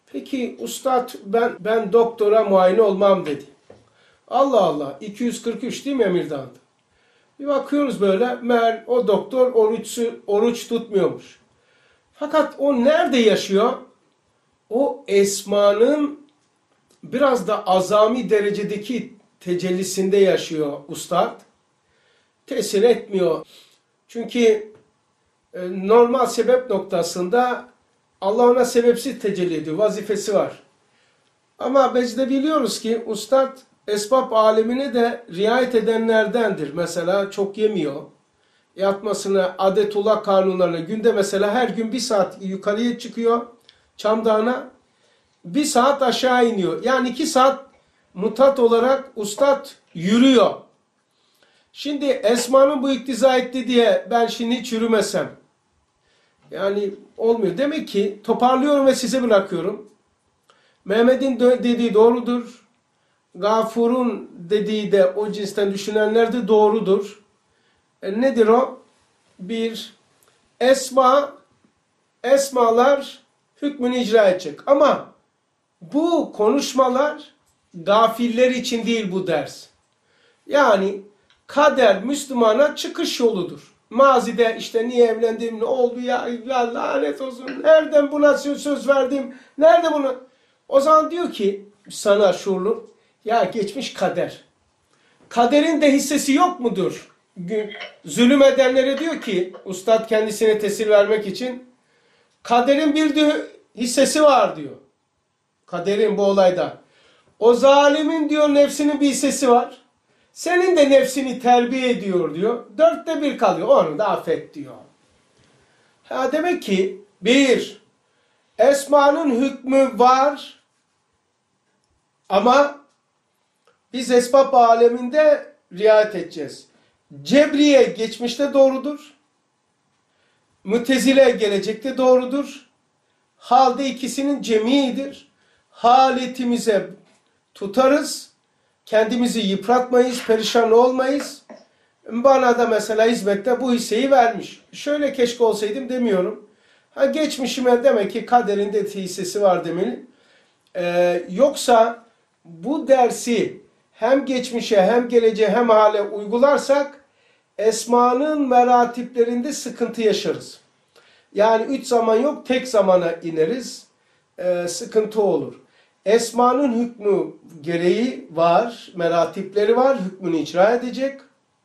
Peki ustad ben ben doktora muayene olmam dedi. Allah Allah, iki yüz kırk üç değil mi Emirdağ'da? Bir bakıyoruz böyle, meğer o doktor oruçsu, oruç tutmuyormuş. Fakat o nerede yaşıyor? O esmanın biraz da azami derecedeki tecellisinde yaşıyor ustad. Tesir etmiyor. Çünkü e, normal sebep noktasında Allah ona sebepsiz tecelli ediyor. Vazifesi var. Ama biz de biliyoruz ki ustad esbab alemine de riayet edenlerdendir. Mesela çok yemiyor. Yatmasına, adetullah kanunlarına, günde mesela her gün bir saat yukarıya çıkıyor Çam Dağı'na, bir saat aşağı iniyor. Yani iki saat mutat olarak ustad yürüyor. Şimdi Esma'nın bu iktiza etti diye ben şimdi hiç yürümesem, yani olmuyor. Demek ki toparlıyorum ve size bırakıyorum. Mehmet'in dediği doğrudur. Gafur'un dediği de o cinsten düşünenler de doğrudur. E nedir o? Bir, esma, esmalar hükmünü icra edecek. Ama bu konuşmalar gafiller için değil bu ders. Yani kader Müslümana çıkış yoludur. Mazide işte niye evlendim, ne oldu ya, ya lanet olsun, nereden buna söz verdim, nerede bunu? O zaman diyor ki sana şuurlu, ya geçmiş kader. Kaderin de hissesi yok mudur? Zulüm edenlere diyor ki, ustad kendisine tesir vermek için, kaderin bir de hissesi var diyor. Kaderin bu olayda. O zalimin diyor nefsinin bir hissesi var. Senin de nefsini terbiye ediyor diyor. Dörtte bir kalıyor. Onu da affet diyor. Ha demek ki bir, esmanın hükmü var ama biz esbab aleminde riayet edeceğiz. Cebriye geçmişte doğrudur. Mütezile gelecekte doğrudur. Halde ikisinin cemiidir. Haletimize tutarız. Kendimizi yıpratmayız, perişan olmayız. Bana da mesela hizmette bu hisseyi vermiş. Şöyle keşke olsaydım demiyorum. Ha geçmişime demek ki kaderinde hissesi var demeli. Ee, yoksa bu dersi hem geçmişe hem geleceğe hem hale uygularsak esmanın meratiplerinde sıkıntı yaşarız. Yani üç zaman yok, tek zamana ineriz. Ee, sıkıntı olur. Esmanın hükmü gereği var, meratipleri var, hükmünü icra edecek.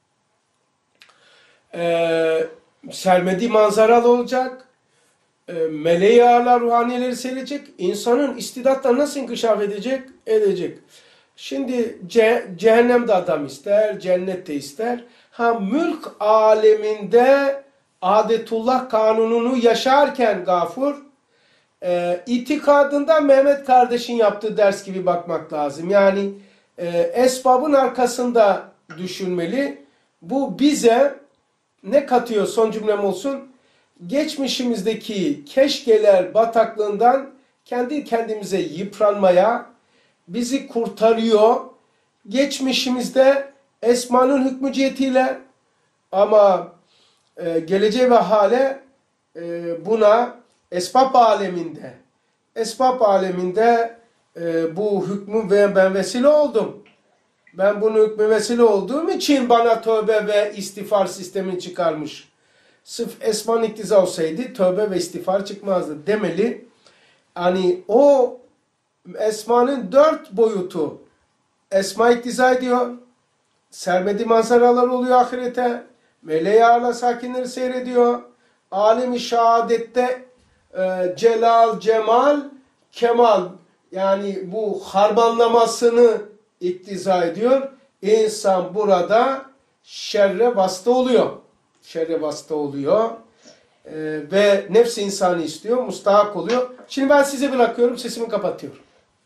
Ee, sermedi manzaralı olacak. Ee, meleği ağırlar, ruhaniyeleri seyredecek. İnsanın istidatla nasıl inkişaf edecek? Edecek. Şimdi ce cehennemde adam ister, cennette ister. Ha mülk aleminde adetullah kanununu yaşarken Gafur, e, itikadında Mehmet kardeşin yaptığı ders gibi bakmak lazım. Yani e, esbabın arkasında düşünmeli. Bu bize ne katıyor, son cümlem olsun? Geçmişimizdeki keşkeler bataklığından kendi kendimize yıpranmaya bizi kurtarıyor. Geçmişimizde esmanın hükmü cihetiyle ama e, geleceğe ve hale e, buna esbab aleminde esbab aleminde e, bu hükmü ve ben vesile oldum. Ben bunu hükmü vesile olduğum için bana tövbe ve istiğfar sistemini çıkarmış. Sırf esmanın iktiza olsaydı tövbe ve istiğfar çıkmazdı demeli. Hani o esmanın dört boyutu esma iktiza ediyor. Sermedi manzaralar oluyor ahirete. Meleği ağırla sakinleri seyrediyor. Alem-i şehadette e, celal, cemal, kemal. Yani bu harmanlamasını iktiza ediyor. İnsan burada şerre vasıta oluyor. Şerre vasıta oluyor. E, ve nefs insanı istiyor. Mustahak oluyor. Şimdi ben size bırakıyorum. Sesimi kapatıyorum.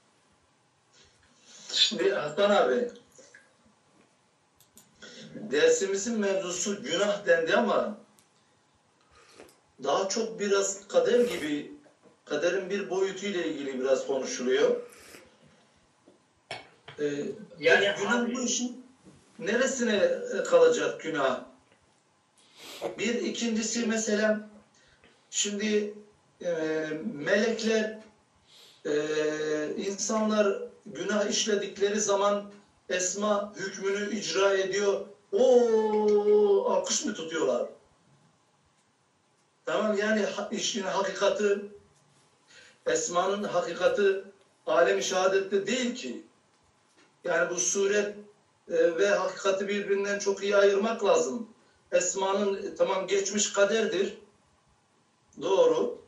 Şimdi Hasan abi, dersimizin mevzusu günah dendi ama daha çok biraz kader gibi, kaderin bir boyutuyla ilgili biraz konuşuluyor. Ee, yani günah bu işin neresine kalacak günah? Bir ikincisi mesela şimdi e, melekler e, insanlar günah işledikleri zaman esma hükmünü icra ediyor. O alkış mı tutuyorlar? Tamam, yani ha- işin hakikati, esmanın hakikati alem-i şehadette değil ki. Yani bu suret e, ve hakikati birbirinden çok iyi ayırmak lazım. Esmanın e, tamam geçmiş kaderdir. Doğru.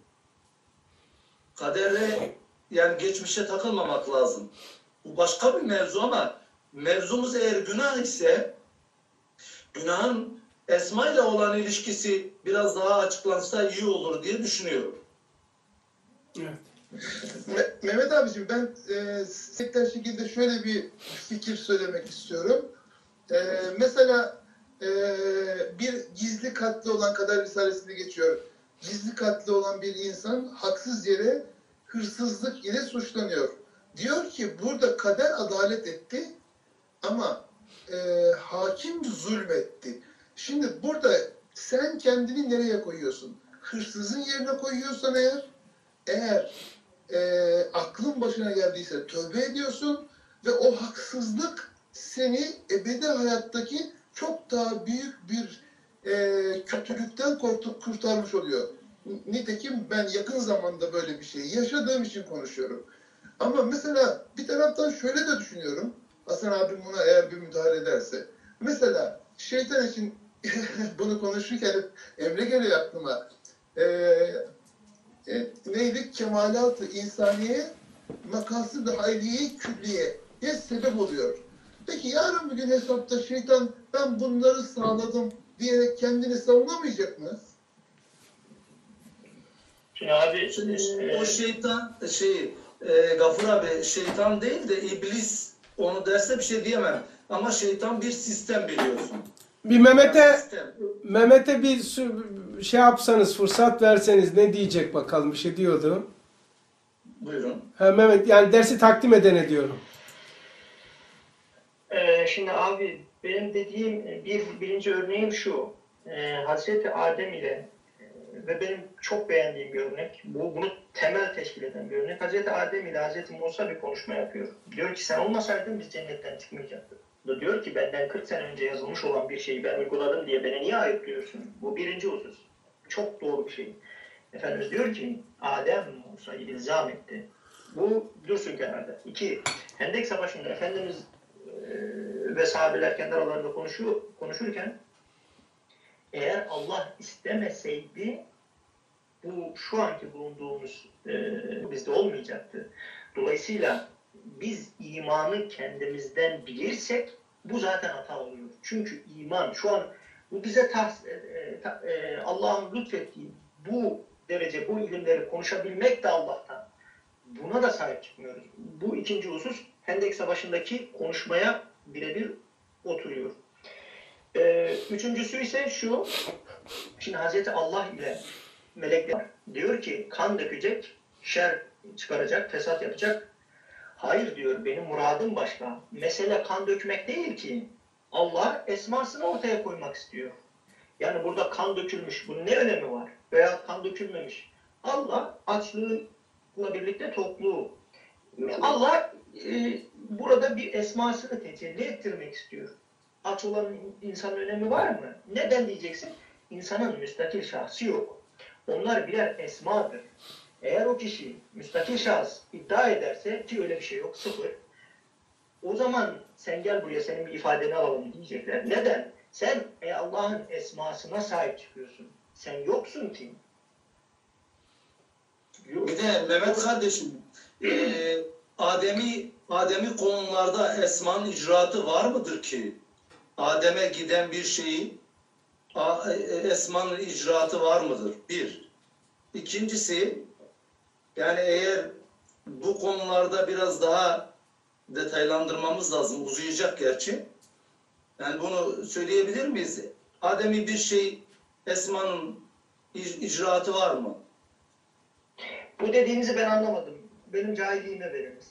Kadere, yani geçmişe takılmamak lazım. Bu başka bir mevzu ama mevzumuz eğer günah ise günahın esma ile olan ilişkisi biraz daha açıklansa iyi olur diye düşünüyorum. Evet. Me- Mehmet abicim, ben e, sekter şekilde şöyle bir fikir söylemek istiyorum. E, mesela e, bir gizli katli olan Kader Risalesi'nde geçiyor. Gizli katli olan bir insan haksız yere hırsızlık ile suçlanıyor. Diyor ki burada kader adalet etti ama e, hakim zulmetti. Şimdi burada sen kendini nereye koyuyorsun? Hırsızın yerine koyuyorsan eğer, eğer e, aklın başına geldiyse tövbe ediyorsun ve o haksızlık seni ebedi hayattaki çok daha büyük bir e, kötülükten kurtu- kurtarmış oluyor. Nitekim ben yakın zamanda böyle bir şey yaşadığım için konuşuyorum. Ama mesela bir taraftan şöyle de düşünüyorum. Hasan abim buna eğer bir müdahale ederse. Mesela şeytan için bunu konuşurken hep Emre geliyor aklıma. Ee, e, neydi? Kemalat-ı insaniye, makasıd-ı hayriye külliye diye sebep oluyor. Peki yarın bir gün hesapta şeytan ben bunları sağladım diyerek kendini savunamayacak mı? Şimdi abi Şimdi e, o şeytan şey e, Gafur abi şeytan değil de iblis onu derse bir şey diyemem. Ama şeytan bir sistem biliyorsun. Bir Mehmet'e Sistem. Mehmet'e bir su- şey yapsanız, fırsat verseniz ne diyecek bakalım, bir şey diyordu. Buyurun. Ha, Mehmet, yani dersi takdim edene diyorum. Ee, şimdi abi benim dediğim bir birinci örneğim şu. Ee, Hazreti Adem ile e, ve benim çok beğendiğim bir örnek. Bu bunu temel teşkil eden bir örnek. Hazreti Adem ile Hazreti Musa bir konuşma yapıyor. Diyor ki sen olmasaydın biz cennetten çıkmayacaktık. O da diyor ki benden kırk sene önce yazılmış olan bir şeyi ben uyguladım diye beni niye ayıplıyorsun? Bu birinci husus. Çok doğru bir şey. Efendimiz diyor ki Adem Musa'yı ilzam etti. Bu dursun kenarda. İki, Hendek Savaşı'nda Efendimiz ve sahabeler kendi aralarında konuşuyor, konuşurken eğer Allah istemeseydi bu şu anki bulunduğumuz e, bizde olmayacaktı. Dolayısıyla biz imanı kendimizden bilirsek bu zaten hata oluyor. Çünkü iman şu an bu bize tahs, e, ta, e, Allah'ın lütfettiği bu derece bu ilimleri konuşabilmek de Allah'tan. Buna da sahip çıkmıyoruz. Bu ikinci husus Hendek Savaşı'ndaki konuşmaya birebir oturuyor. Ee, üçüncüsü ise şu, şimdi Hazreti Allah ile melekler diyor ki kan dökecek, şer çıkaracak, fesat yapacak. Hayır diyor, benim muradım başka. Mesele kan dökmek değil ki. Allah esmasını ortaya koymak istiyor. Yani burada kan dökülmüş, bunun ne önemi var? Veya kan dökülmemiş. Allah açlığıyla birlikte tokluğu. Allah e, burada bir esmasını tecelli ettirmek istiyor. Aç olan insanın önemi var mı? Neden diyeceksin? İnsanın müstakil şahsı yok. Onlar birer esmadır. Eğer o kişi müstakil şahıs iddia ederse ki öyle bir şey yok, sıfır. O zaman sen gel buraya senin bir ifadeni alalım diyecekler. Neden? Sen e, Allah'ın esmasına sahip çıkıyorsun. Sen yoksun ki. Bir de Mehmet kardeşim e, Adem'i Adem'i konularda esmanın icraatı var mıdır ki? Adem'e giden bir şeyi a, e, esmanın icraatı var mıdır? Bir. İkincisi, yani eğer bu konularda biraz daha detaylandırmamız lazım. Uzayacak gerçi. Yani bunu söyleyebilir miyiz? Adem'i bir şey esmanın ic- icraatı var mı? Bu dediğinizi ben anlamadım. Benim cahilliğime veriniz.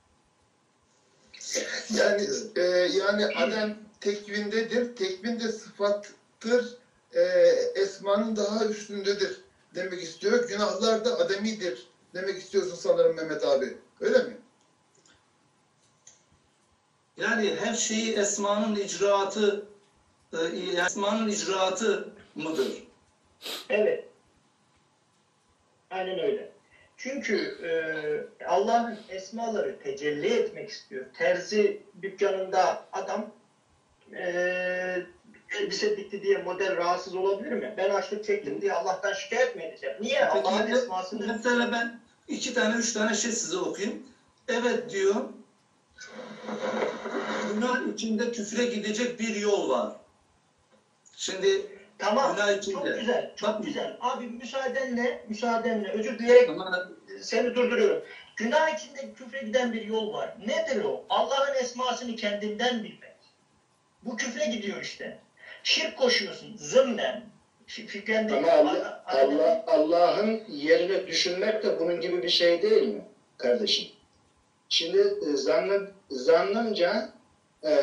Yani e, yani Adem tekvindedir, tekvin de sıfattır, e, esmanın daha üstündedir demek istiyor. Günahlar da ademidir demek istiyorsun sanırım Mehmet abi. Öyle mi? Yani her şeyi Esma'nın icraatı e, Esma'nın icraatı mıdır? Evet. Aynen öyle. Çünkü e, Allah'ın esmaları tecelli etmek istiyor. Terzi dükkanında adam e, elbise dikti diye model rahatsız olabilir mi? Ben açlık çektim diye Allah'tan şikayet mi edeceğim? Niye? Peki, Allah'ın me- esmasını... mesela ben iki tane, üç tane şey size okuyayım. Evet diyor, günah içinde küfre gidecek bir yol var. Şimdi Tamam, günah içinde. çok güzel, çok Bak- güzel. Abi müsaadenle, müsaadenle, özür dileyerek Ama seni durduruyorum. Günah içinde küfre giden bir yol var. Nedir o? Allah'ın esmasını kendinden bilmek. Bu küfre gidiyor işte. Şirk koşuyorsun, zımnen. Fikren değil. Ama Allah, Allah Allah'ın yerine düşünmek de bunun gibi bir şey değil mi kardeşim? Şimdi e, zannın, zannınca e,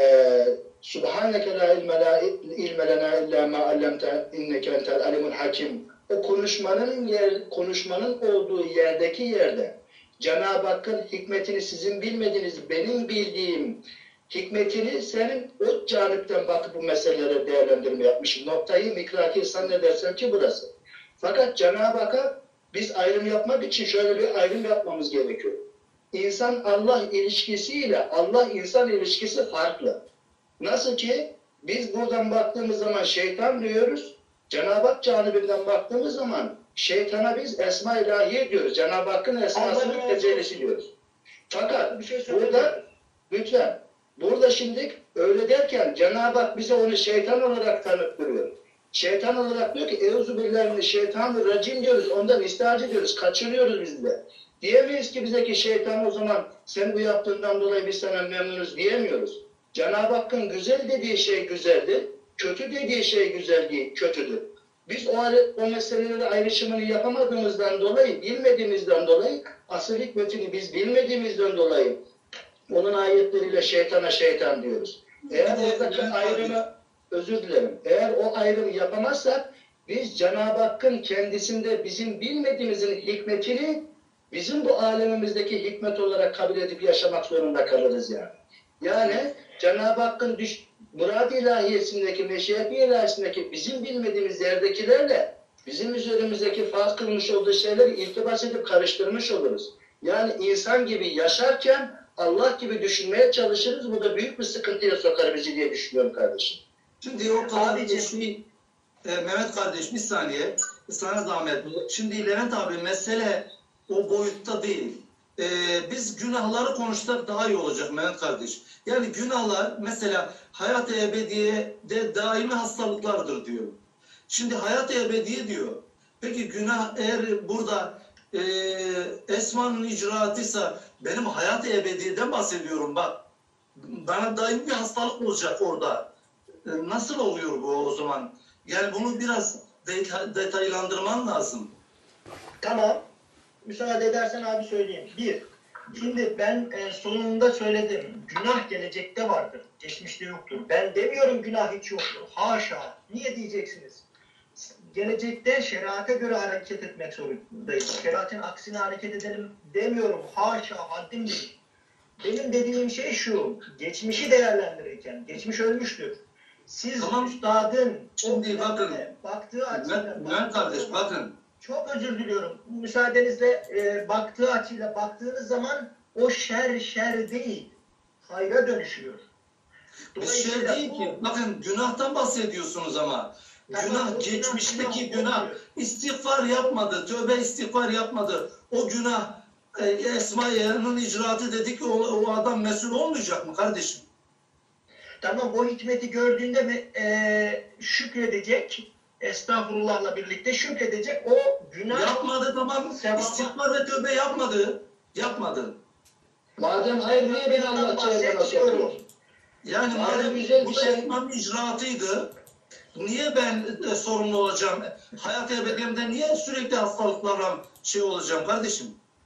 Subhaneke la ilme la ilme lena illa ma allamte inneke entel alimul hakim. O konuşmanın yer, konuşmanın olduğu yerdeki yerde Cenab-ı Hakk'ın hikmetini sizin bilmediğiniz, benim bildiğim hikmetini senin o canipten bakıp bu meselelere değerlendirme yapmışım. Noktayı mikraki zannedersem ki burası. Fakat Cenab-ı Hakk'a biz ayrım yapmak için şöyle bir ayrım yapmamız gerekiyor. İnsan Allah ilişkisiyle Allah insan ilişkisi farklı. Nasıl ki biz buradan baktığımız zaman şeytan diyoruz, Cenab-ı Hak canibinden baktığımız zaman şeytana biz esma ilahiye diyoruz. Cenab-ı Hakk'ın esmasının tecellisi diyoruz. Fakat bir şey burada lütfen burada şimdi öyle derken Cenab-ı Hak bize onu şeytan olarak tanıttırıyor. Şeytan olarak diyor ki Euzubillahimineşşeytanirracim şeytanı diyoruz. Ondan istihacı diyoruz. Kaçırıyoruz biz de. Diyemeyiz ki bize ki şeytan o zaman sen bu yaptığından dolayı biz sana memnunuz diyemiyoruz. Cenab-ı Hakk'ın güzel dediği şey güzeldir. Kötü dediği şey güzel değil, kötüdür. Biz o, o meseleleri ayrışımını yapamadığımızdan dolayı, bilmediğimizden dolayı, asıl hikmetini biz bilmediğimizden dolayı onun ayetleriyle şeytana şeytan diyoruz. Eğer oradaki ayrımı, özür dilerim, eğer o ayrımı yapamazsak biz Cenab-ı Hakk'ın kendisinde bizim bilmediğimizin hikmetini bizim bu alemimizdeki hikmet olarak kabul edip yaşamak zorunda kalırız yani. Yani Cenab-ı Hakk'ın düş, murad-ı ilahiyesindeki, meşiyet-i ilahisindeki bizim bilmediğimiz yerdekilerle bizim üzerimizdeki farz kılmış olduğu şeyleri irtibas edip karıştırmış oluruz. Yani insan gibi yaşarken Allah gibi düşünmeye çalışırız. Bu da büyük bir sıkıntıya sokar bizi diye düşünüyorum kardeşim. şimdi o kadar Sadece- bir şey, e, Mehmet kardeş bir saniye, sana zahmet. Şimdi Levent abi mesele o boyutta değil. E, biz günahları konuşsak daha iyi olacak Mehmet kardeş. Yani günahlar mesela hayat-ı ebediyede daimi hastalıklardır diyor. Şimdi hayat-ı ebediye diyor. Peki günah eğer burada e, Esma'nın icraatıysa benim hayat-ı ebediyeden bahsediyorum bak. Bana daim bir hastalık olacak orada. E, nasıl oluyor bu o zaman? Yani bunu biraz detay, detaylandırman lazım. Tamam. Müsaade edersen abi söyleyeyim. Bir, şimdi ben e, sonunda söyledim. Günah gelecekte vardır. Geçmişte yoktur. Ben demiyorum günah hiç yoktur. Haşa. Niye diyeceksiniz? Gelecekte şeriata göre hareket etmek zorundayız. Şeriatın aksine hareket edelim demiyorum. Haşa. Haddim değil. Benim dediğim şey şu. Geçmişi değerlendirirken. Geçmiş ölmüştür. Siz Tamam. üstadın Şimdi o bakın. baktığı açıdan. Mehmet kardeş bakın. Çok özür diliyorum. Müsaadenizle e, baktığı açıyla baktığınız zaman o şer şer değil. Hayra dönüşüyor. Bir şey değil ki. Bakın günahtan bahsediyorsunuz ama. Tamam, Günah o günah, geçmişteki günah günah. oluyor. İstiğfar yapmadı. Tövbe istiğfar yapmadı. O günah e, Esma'nın icraatı dedik o, o adam mesul olmayacak mı kardeşim? Tamam, o hikmeti gördüğünde mi e, şükredecek, estağfurullahla birlikte şükredecek, o günah Yapmadı tamam. sevaba- İstiğfar ve tövbe yapmadı. Yapmadı. Madem hayır niye beni Allah cehenneme sokuyor? Yani Madem madem güzel bir bu şey- Esma'nın icraatıydı. Niye ben e, sorumlu olacağım? Hayat ebediyemde niye sürekli hastalıklarla şey olacağım kardeşim?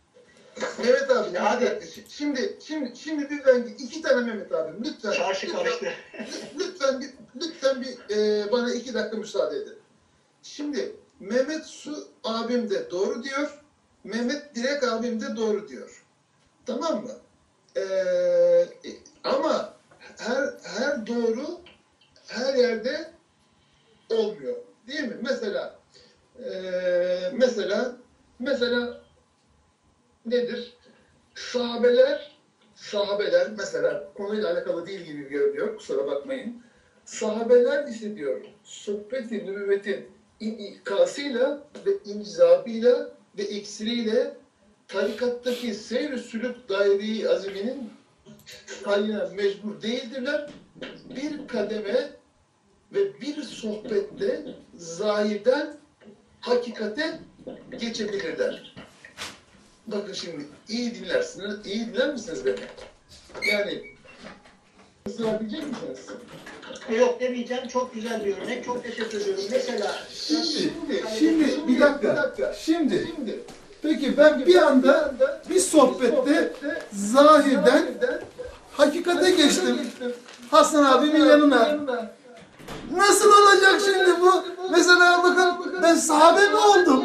Mehmet abi, Ya hadi. abi. Şimdi, şimdi, şimdi lütfen iki tane Mehmet abi, lütfen. çarşı lütfen, karıştı. lütfen bir, lütfen bir e, bana iki dakika müsaade edin. Şimdi Mehmet Su abim de doğru diyor, Mehmet Direk abim de doğru diyor. Tamam mı? Ee, ama her her doğru her yerde olmuyor. Değil mi? Mesela ee, mesela mesela nedir? Sahabeler sahabeler mesela konuyla alakalı değil gibi görünüyor. Kusura bakmayın. Sahabeler ise diyor sohbet-i nübüvvetin ikasıyla ve incizabıyla ve iksiriyle tarikattaki seyr-i sülük daire-i aziminin haline mecbur değildirler. Bir kademe ve bir sohbette zahirden hakikate geçebilirler. Bakın şimdi iyi dinlersiniz, iyi dinler misiniz beni? Yani ısırabilecek misiniz? Yok demeyeceğim. Çok güzel bir örnek. Çok teşekkür ediyorum. Mesela Şimdi, şimdi bir dakika. Şimdi, Şimdi peki ben bir anda bir sohbette zahirden hakikate geçtim. Hasan abimin yanına. Nasıl olacak şimdi bu? Mesela bakın ben sahabe mi oldum?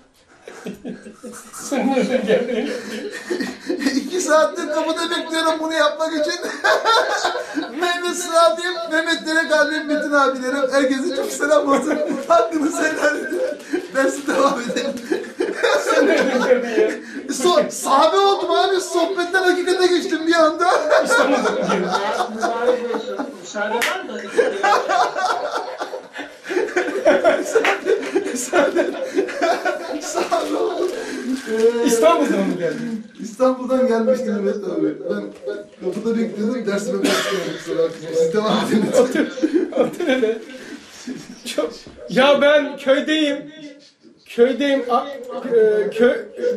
Sen nereden geldin? İki saattir kapıda bekliyorum bunu yapmak için. Mehmet Sıradiyim, Mehmet Derek abim, Metin abilerim. Herkese çok selam olsun. Hakkınızı helal edin. Dersi devam edelim. Sen nereden geldin ya? So sahabe oldum abi. Sohbetten hakikate geçtim bir anda. İstanbul'dan geldin. Mübarek olsun. Müsaade var mı? Sahabe oldum. İstanbul'dan mı geldin? İstanbul'dan gelmiştim Mehmet abi. Ben, ben kapıda bekliyordum. Dersime başlıyorum. Kusura bakmayın. Siz devam edin. Otur hele. Çok. Ya ben köydeyim. Köydeyim. A, e, köy.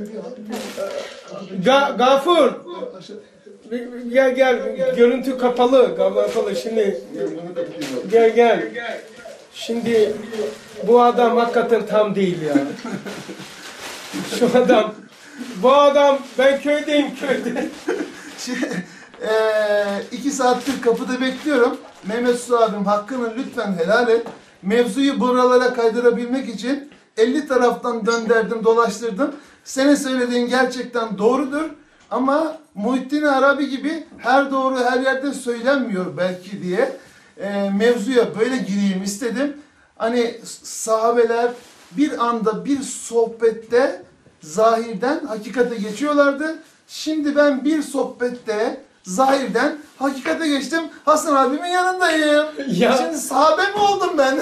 Ga, Gafur. Gel gel. Görüntü kapalı. Kapalı şimdi. Gel gel. Şimdi bu adam hakikaten tam değil ya. Şu adam. Bu adam ben köydeyim köyde. Şey, eee, iki saattir kapıda bekliyorum. Mehmet Su abim hakkını lütfen helal et. Mevzuyu buralara kaydırabilmek için elli taraftan dönderdim, dolaştırdım. Senin söylediğin gerçekten doğrudur. Ama Muhittin Arabi gibi her doğru her yerde söylenmiyor belki diye eee, mevzuya böyle gireyim istedim. Hani sahabeler bir anda bir sohbette zahirden hakikate geçiyorlardı. Şimdi ben bir sohbette zahirden hakikate geçtim. Hasan abimin yanındayım. Ya. Şimdi sahabe mi oldum ben?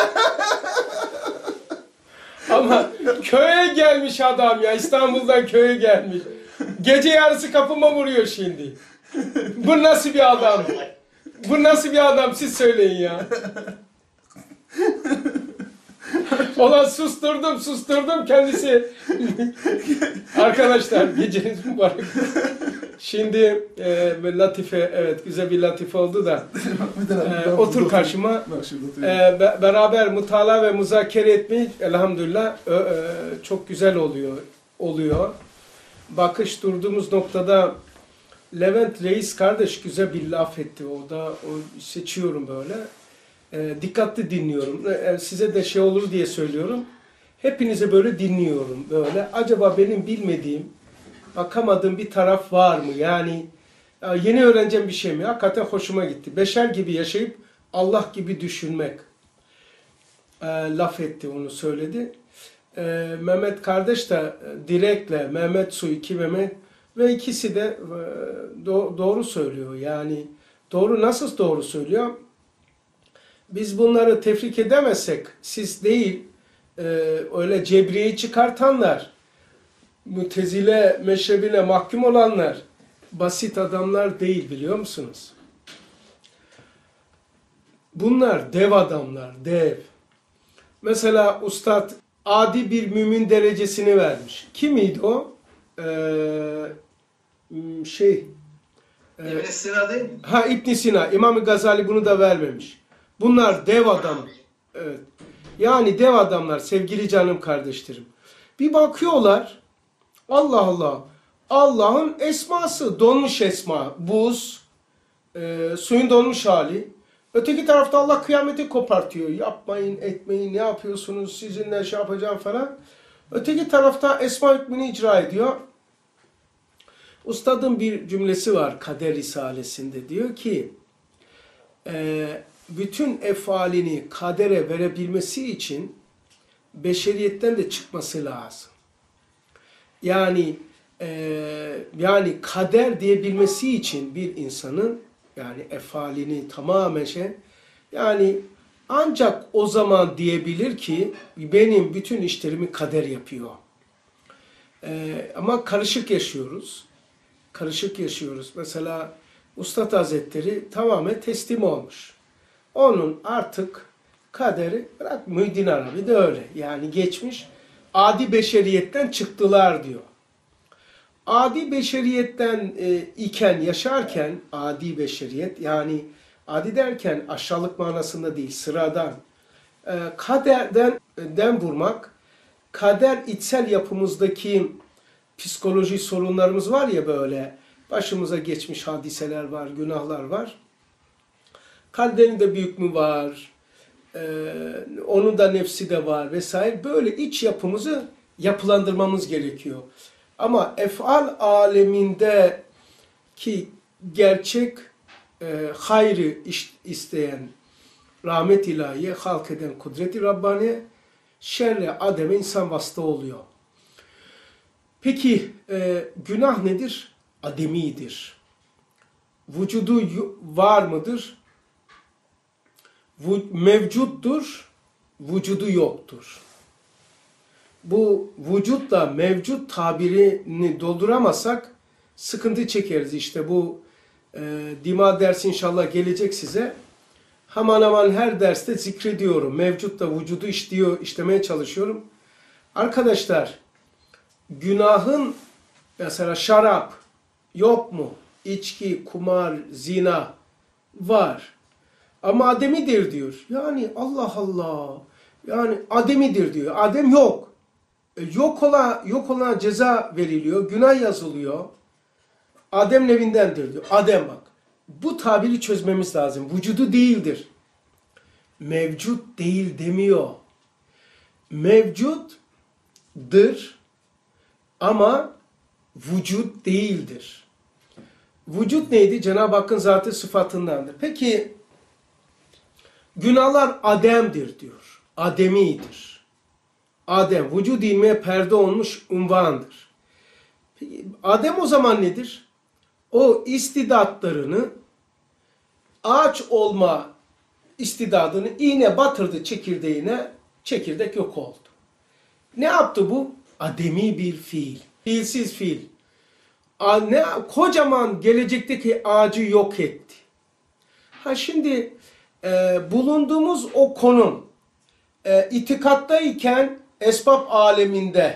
Ama köye gelmiş adam ya. İstanbul'dan köye gelmiş. Gece yarısı kapıma vuruyor şimdi. Bu nasıl bir adam? Bu nasıl bir adam? Siz söyleyin ya. Ulan susturdum susturdum kendisi. Arkadaşlar geceniz mübarek. Şimdi e, latife, evet güzel bir latife oldu da e, otur karşıma. E, be, beraber mutala ve muzakere etmeyi elhamdülillah e, e, çok güzel oluyor. oluyor. Bakış durduğumuz noktada Levent Reis kardeş güzel bir laf etti. O da o seçiyorum böyle. E, dikkatli dinliyorum. E, size de şey olur diye söylüyorum. Hepinize böyle dinliyorum. Böyle. Acaba benim bilmediğim, bakamadığım bir taraf var mı? Yani ya yeni öğreneceğim bir şey mi? Hakikaten hoşuma gitti. Beşer gibi yaşayıp Allah gibi düşünmek. E, laf etti, onu söyledi. E, Mehmet kardeş de e, Direk'le, Mehmet Su, iki Mehmet ve ikisi de e, do doğru söylüyor. Yani doğru, nasıl doğru söylüyor? Biz bunları tefrik edemezsek, siz değil, e, öyle cebriyeyi çıkartanlar, Mütezile meşrebine mahkum olanlar, basit adamlar değil, biliyor musunuz? Bunlar dev adamlar, dev. Mesela Ustad adi bir mümin derecesini vermiş. Kimiydi o? Ee, şey... E, İbn Sina değil mi? Ha, İbn Sina. İmam Gazali bunu da vermemiş. Bunlar dev adam. Evet. Yani dev adamlar sevgili canım kardeşlerim. Bir bakıyorlar, Allah Allah, Allah'ın esması, donmuş esma, buz, e, suyun donmuş hali. Öteki tarafta Allah kıyameti kopartıyor. Yapmayın, etmeyin, ne yapıyorsunuz, sizinle şey yapacağım falan. Öteki tarafta esma hükmünü icra ediyor. Ustadın bir cümlesi var Kader Risalesi'nde. Diyor ki, e, bütün efalini kadere verebilmesi için beşeriyetten de çıkması lazım. Yani e, yani kader diyebilmesi için bir insanın, yani efalini tamamen şey, yani ancak o zaman diyebilir ki benim bütün işlerimi kader yapıyor. Ee, ama karışık yaşıyoruz. Karışık yaşıyoruz. Mesela Üstad Hazretleri tamamen teslim olmuş. Onun artık kaderi, bırak Muhyiddin Arabi de öyle. Yani geçmiş, adi beşeriyetten çıktılar diyor. Adi beşeriyetten e, iken, yaşarken, adi beşeriyet, yani adi derken aşağılık manasında değil, sıradan. E, kaderden den vurmak, kader içsel yapımızdaki psikoloji sorunlarımız var ya böyle, başımıza geçmiş hadiseler var, günahlar var. Kaderin de bir hükmü var, e, onun da nefsi de var vesaire. Böyle iç yapımızı yapılandırmamız gerekiyor. Ama efal aleminde ki gerçek e, hayrı iş, isteyen, rahmet ilahiye, halk eden kudret-i Rabbani, şerre ademe insan vasıta oluyor. Peki e, günah nedir? Ademidir. Vücudu var mıdır? Mevcuttur, vücudu yoktur. Bu vücutla mevcut tabirini dolduramazsak sıkıntı çekeriz. İşte bu e, dima dersi inşallah gelecek size. Hemen hemen her derste zikrediyorum. Mevcutla vücudu işliyor, işlemeye çalışıyorum. Arkadaşlar, günahın mesela şarap yok mu? İçki, kumar, zina var. Ama ademidir diyor. Yani Allah Allah. Yani ademidir diyor. Adem yok. E, yok olan yok olan ceza veriliyor. Günah yazılıyor. Adem nevindendir diyor. Adem bak. Bu tabiri çözmemiz lazım. Vücudu değildir. Mevcut değil demiyor. Mevcuttur ama vücut değildir. Vücut neydi? Cenab-ı Hakk'ın zatı sıfatındandır. Peki günahlar ademdir diyor. Ademidir. Adem, vücud ilmiye perde olmuş unvandır. Peki, Adem o zaman nedir? O istidatlarını, ağaç olma istidadını iğne batırdı çekirdeğine, çekirdek yok oldu. Ne yaptı bu? Ademi bir fiil. Fiilsiz fiil. Ne, kocaman gelecekteki ağacı yok etti. Ha şimdi e, bulunduğumuz o konum e, itikattayken esbab aleminde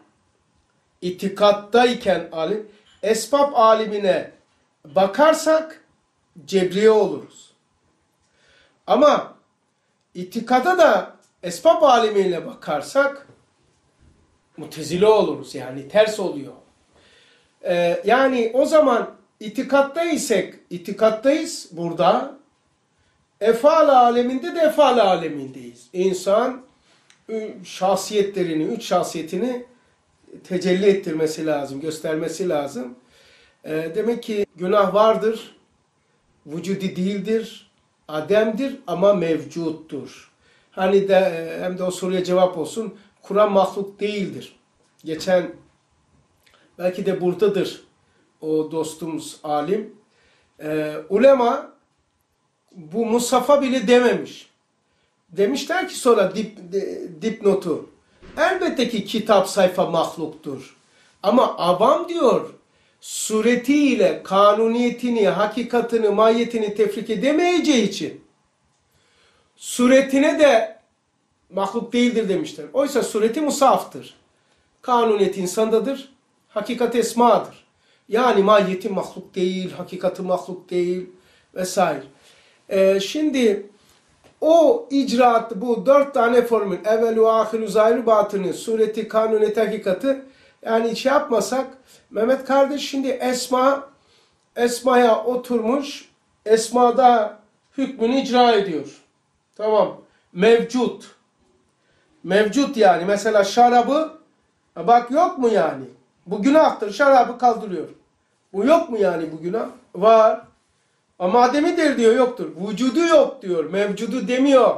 itikattayken alim, esbab alemine bakarsak cebriye oluruz. Ama itikada da esbab alemine bakarsak mutezile oluruz. Yani ters oluyor. Ee, yani o zaman itikattaysak, itikattayız burada. Efal aleminde de efal alemindeyiz. İnsan şahsiyetlerini, üç şahsiyetini tecelli ettirmesi lazım, göstermesi lazım. Ee, demek ki günah vardır, vücudi değildir, ademdir ama mevcuttur. Hani de hem de o soruya cevap olsun. Kur'an mahluk değildir. Geçen belki de buradadır o dostumuz alim. Ee, ulema bu Musaf'a bile dememiş. Demişler ki sonra dip, dipnotu. Elbette ki kitap sayfa mahluktur. Ama avam diyor suretiyle kanuniyetini, hakikatini, mahiyetini tefrik edemeyeceği için suretine de mahluk değildir demişler. Oysa sureti musaftır. Kanuniyet insandadır. Hakikat esmadır. Yani mahiyeti mahluk değil, hakikati mahluk değil vesaire. Ee, şimdi o icraat, bu dört tane formül, evvelu, ahiru, zahir, batını, sureti, kanuniyet, hakikati, yani şey yapmasak, Mehmet kardeş şimdi esma, esmaya oturmuş, esmada hükmünü icra ediyor. Tamam. Mevcut. Mevcut yani. Mesela şarabı, bak yok mu yani? Bu günahtır. Şarabı kaldırıyor. Bu yok mu yani bu günah? Var. Ama Adem'idir diyor, yoktur. Vücudu yok diyor, mevcudu demiyor.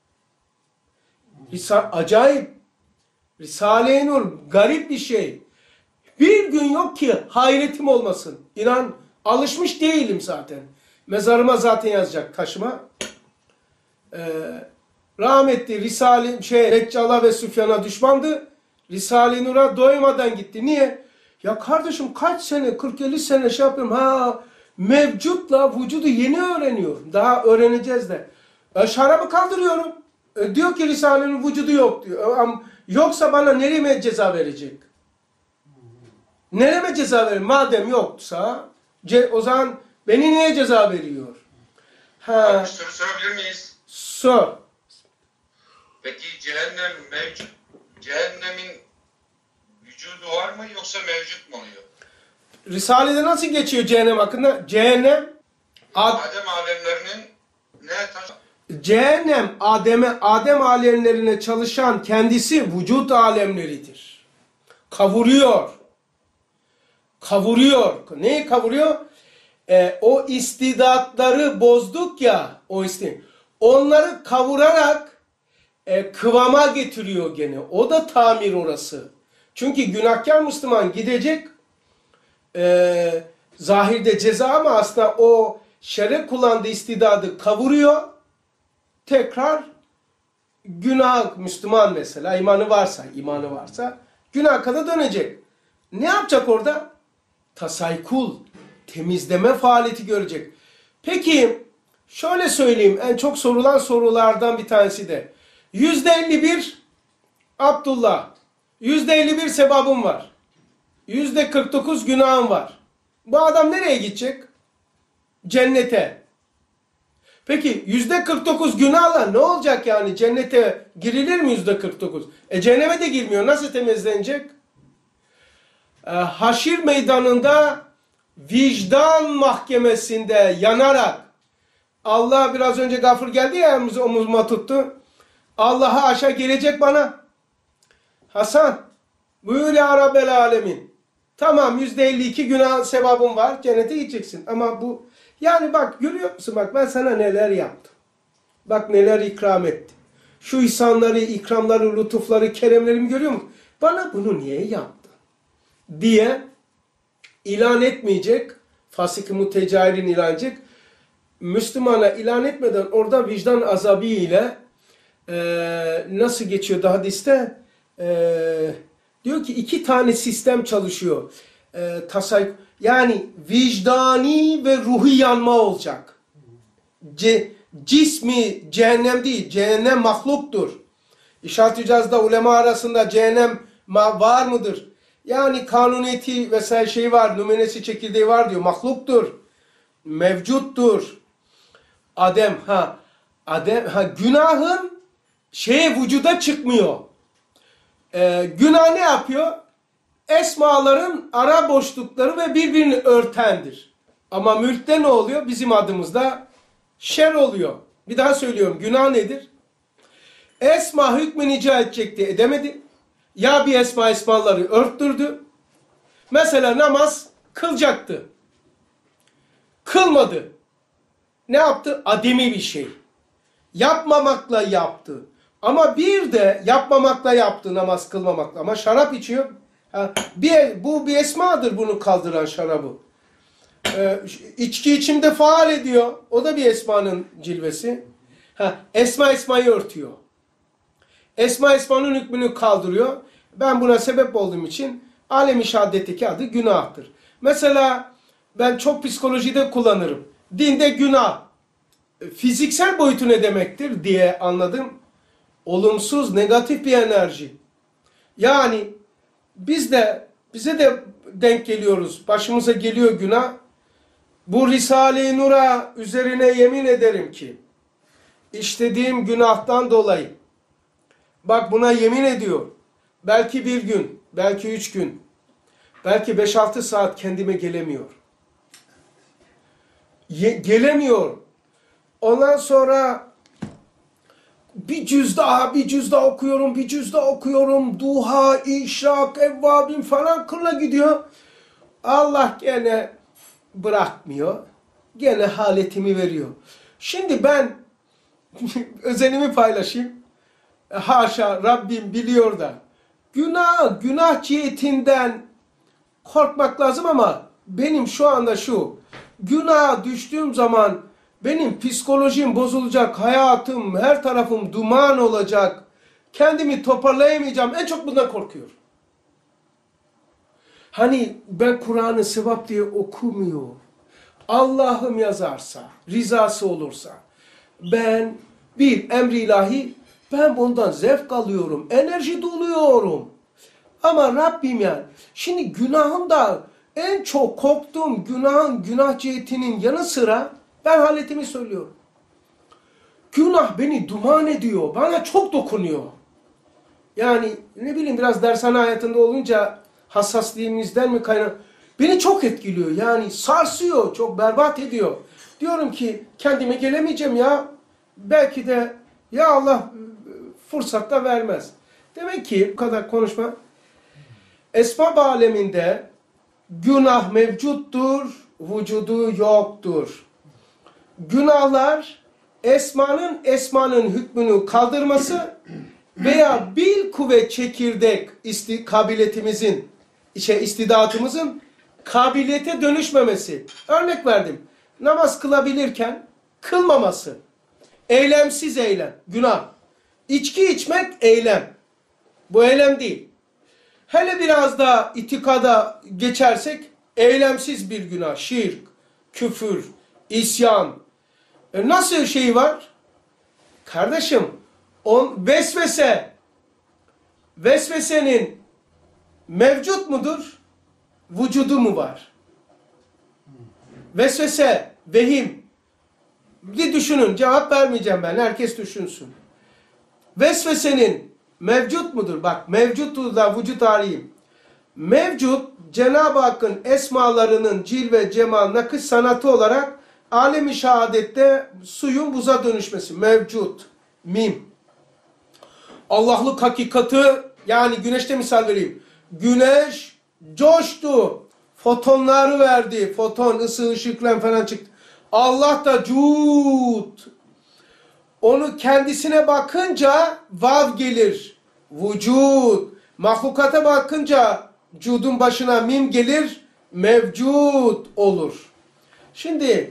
Risa acayip. Risale-i Nur garip bir şey. Bir gün yok ki hayretim olmasın. İnan, alışmış değilim zaten. Mezarıma zaten yazacak taşıma. Ee, rahmetli Risale şey Deccal'a ve Süfyan'a düşmandı. Risale-i Nur'a doymadan gitti. Niye? Ya kardeşim kaç sene, kırk elli sene şey yapıyorum. Ha, mevcutla vücudu yeni öğreniyorum. Daha öğreneceğiz de. E, şarabı kaldırıyorum. E, diyor ki Risale'nin vücudu yok diyor. E, yoksa bana nereye ceza verecek? Nereye ceza verir? Madem yoksa o zaman beni niye ceza veriyor? Ha. Bir soru sorabilir miyiz? Sor. Peki cehennem mevcut. Cehennemin vücudu var mı yoksa mevcut mu oluyor? Risale'de nasıl geçiyor cehennem hakkında? Cehennem Ad Adem alemlerinin ne taş... Cehennem Adem'e Adem alemlerine çalışan kendisi vücut alemleridir. Kavuruyor. Kavuruyor. Neyi kavuruyor? Ee, o istidatları bozduk ya, o isti. Onları kavurarak e, kıvama getiriyor gene. O da tamir orası. Çünkü günahkar Müslüman gidecek e, zahirde ceza ama aslında o şer'e kullandığı istidadı kavuruyor. Tekrar günah Müslüman mesela imanı varsa, imanı varsa günah kadar dönecek. Ne yapacak orada? Tasaykul, temizleme faaliyeti görecek. Peki şöyle söyleyeyim, en çok sorulan sorulardan bir tanesi de yüzde elli bir Abdullah, yüzde elli bir sevabım var, yüzde kırk dokuz günahım var. Bu adam nereye gidecek? Cennete. Peki yüzde kırk dokuz günahla ne olacak yani? Cennete girilir mi yüzde kırk dokuz? E cehenneme de girmiyor. Nasıl temizlenecek? E, haşir meydanında vicdan mahkemesinde yanarak Allah biraz önce Gafur geldi ya omuzuma tuttu. Allah'a aşağı gelecek bana. Hasan buyur ya Rabbel Alemin. Tamam yüzde elli iki günah sevabın var. Cennete gideceksin. Ama bu yani bak görüyor musun? Bak ben sana neler yaptım. Bak neler ikram ettim. Şu ihsanları, ikramları, lütufları, keremlerimi görüyor musun? Bana bunu niye yaptın? Diye ilan etmeyecek. Fasık-ı mütecahirin ilan edecek. Müslümana ilan etmeden orada vicdan azabı ile e, nasıl geçiyor da hadiste? E, diyor ki iki tane sistem çalışıyor. E, tasay yani vicdani ve ruhi yanma olacak. Ce, cismi cehennem değil. Cehennem mahluktur. İşaret-i Caz'da ulema arasında cehennem var mıdır? Yani kanuniyeti vesaire şey var. Numunesi çekirdeği var diyor. Mahluktur. Mevcuttur. Adem ha. Adem ha günahın şeye vücuda çıkmıyor. Ee, günah ne yapıyor? Esmaların ara boşlukları ve birbirini örtendir. Ama mülkte ne oluyor? Bizim adımızda şer oluyor. Bir daha söylüyorum. Günah nedir? Esma hükmünü icra edecekti, edemedi. Ya bir esma esmaları örttürdü. Mesela namaz kılacaktı. Kılmadı. Ne yaptı? Ademi bir şey. Yapmamakla yaptı. Ama bir de yapmamakla yaptı, namaz kılmamakla. Ama şarap içiyor. Ha, bir, bu bir esmadır bunu kaldıran şarabı. Ee, içki içimde faal ediyor. O da bir esmanın cilvesi. Ha, esma esmayı örtüyor. Esma esmanın hükmünü kaldırıyor. Ben buna sebep olduğum için alem-i şehadetteki adı günahtır. Mesela ben çok psikolojide kullanırım. Dinde günah fiziksel boyutu ne demektir diye anladım. Olumsuz, negatif bir enerji. Yani biz de bize de denk geliyoruz. Başımıza geliyor günah. Bu Risale-i Nur'a üzerine yemin ederim ki işlediğim günahtan dolayı bak buna yemin ediyor. Belki bir gün, belki üç gün, belki beş altı saat kendime gelemiyor. Ye gelemiyor. Ondan sonra bir cüz daha, bir cüz daha okuyorum, bir cüz daha okuyorum. Duha, işrak, evvabin falan kırla gidiyor. Allah gene bırakmıyor. Gene haletimi veriyor. Şimdi ben özelimi paylaşayım. Haşa, Rabbim biliyor da. Günah, günah cihetinden korkmak lazım ama benim şu anda şu. Günaha düştüğüm zaman benim psikolojim bozulacak, hayatım, her tarafım duman olacak. Kendimi toparlayamayacağım. En çok bundan korkuyorum. Hani ben Kur'an'ı sevap diye okumuyor. Allah'ım yazarsa, rizası olursa, ben bir emri ilahi, ben bundan zevk alıyorum, enerji doluyorum. Ama Rabbim yani, şimdi günahım da en çok korktuğum günahın, günah cihetinin yanı sıra ben haletimi söylüyorum. Günah beni duman ediyor, bana çok dokunuyor. Yani ne bileyim biraz dershane hayatında olunca hassaslığımızdan mı kaynak? Beni çok etkiliyor yani sarsıyor, çok berbat ediyor. Diyorum ki kendime gelemeyeceğim ya. Belki de ya Allah fırsat da vermez. Demek ki bu kadar konuşma. Esbab aleminde günah mevcuttur, vücudu yoktur. Günahlar esmanın esmanın hükmünü kaldırması veya bil kuvvet çekirdek isti, kabiliyetimizin, şey, istidatımızın kabiliyete dönüşmemesi. Örnek verdim. Namaz kılabilirken kılmaması. Eylemsiz eylem. Günah. İçki içmek eylem. Bu eylem değil. Hele biraz da itikada geçersek eylemsiz bir günah. Şirk, küfür, isyan. E nasıl şey var? Kardeşim, on, vesvese. Vesvesenin mevcut mudur? Vücudu mu var? Vesvese, vehim. Bir düşünün, cevap vermeyeceğim ben, herkes düşünsün. Vesvesenin mevcut mudur? Bak, mevcuttur da vücut arayayım. Mevcut, Cenab-ı Hakk'ın esmalarının cilve, cemal, nakış sanatı olarak alem-i şehadette suyun buza dönüşmesi. Mevcut, mim. Allah'lık hakikati, yani güneşte misal vereyim. Güneş coştu. Fotonları verdi. Foton, ısı, ışıklar falan çıktı. Allah da cud. Onu kendisine bakınca vav gelir. Vücud. Mahlukata bakınca cudun başına mim gelir. Mevcut olur. Şimdi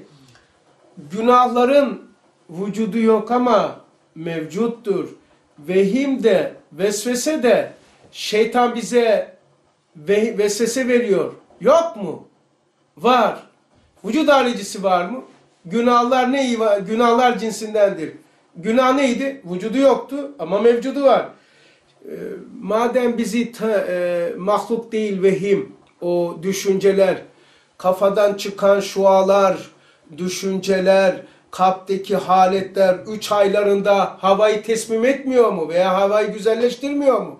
günahların vücudu yok ama mevcuttur. Vehim de, vesvese de şeytan bize ve, vesvese veriyor. Yok mu? Var. Vücut haricisi var mı? Günahlar neyi var? Günahlar cinsindendir. Günah neydi? Vücudu yoktu ama mevcudu var. E, madem bizi ta, e, mahluk değil vehim, o düşünceler, kafadan çıkan şualar, düşünceler, kalpteki haletler üç aylarında havayı teslim etmiyor mu? Veya havayı güzelleştirmiyor mu?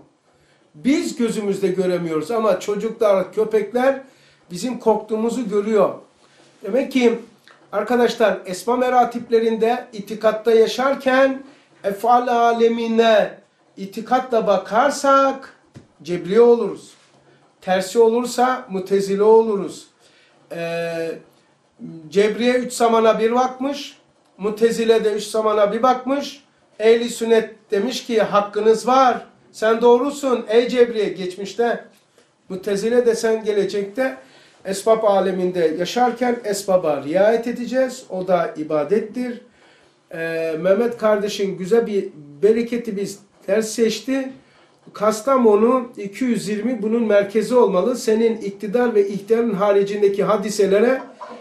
Biz gözümüzde göremiyoruz ama çocuklar, köpekler bizim korktuğumuzu görüyor. Demek ki arkadaşlar esma meratiplerinde itikatta yaşarken efal alemine itikatla bakarsak cebriye oluruz. Tersi olursa mutezile oluruz. Ee, Cebriye üç zamana bir bakmış. Mutezile de üç zamana bir bakmış. Ehli sünnet demiş ki hakkınız var. Sen doğrusun ey Cebriye geçmişte. Mutezile de sen gelecekte esbab aleminde yaşarken esbaba riayet edeceğiz. O da ibadettir. Ee, Mehmet kardeşin güzel bir bereketi biz ders seçti. Kastamonu iki yüz yirmi bunun merkezi olmalı. Senin iktidar ve ihtiyarın haricindeki hadiselere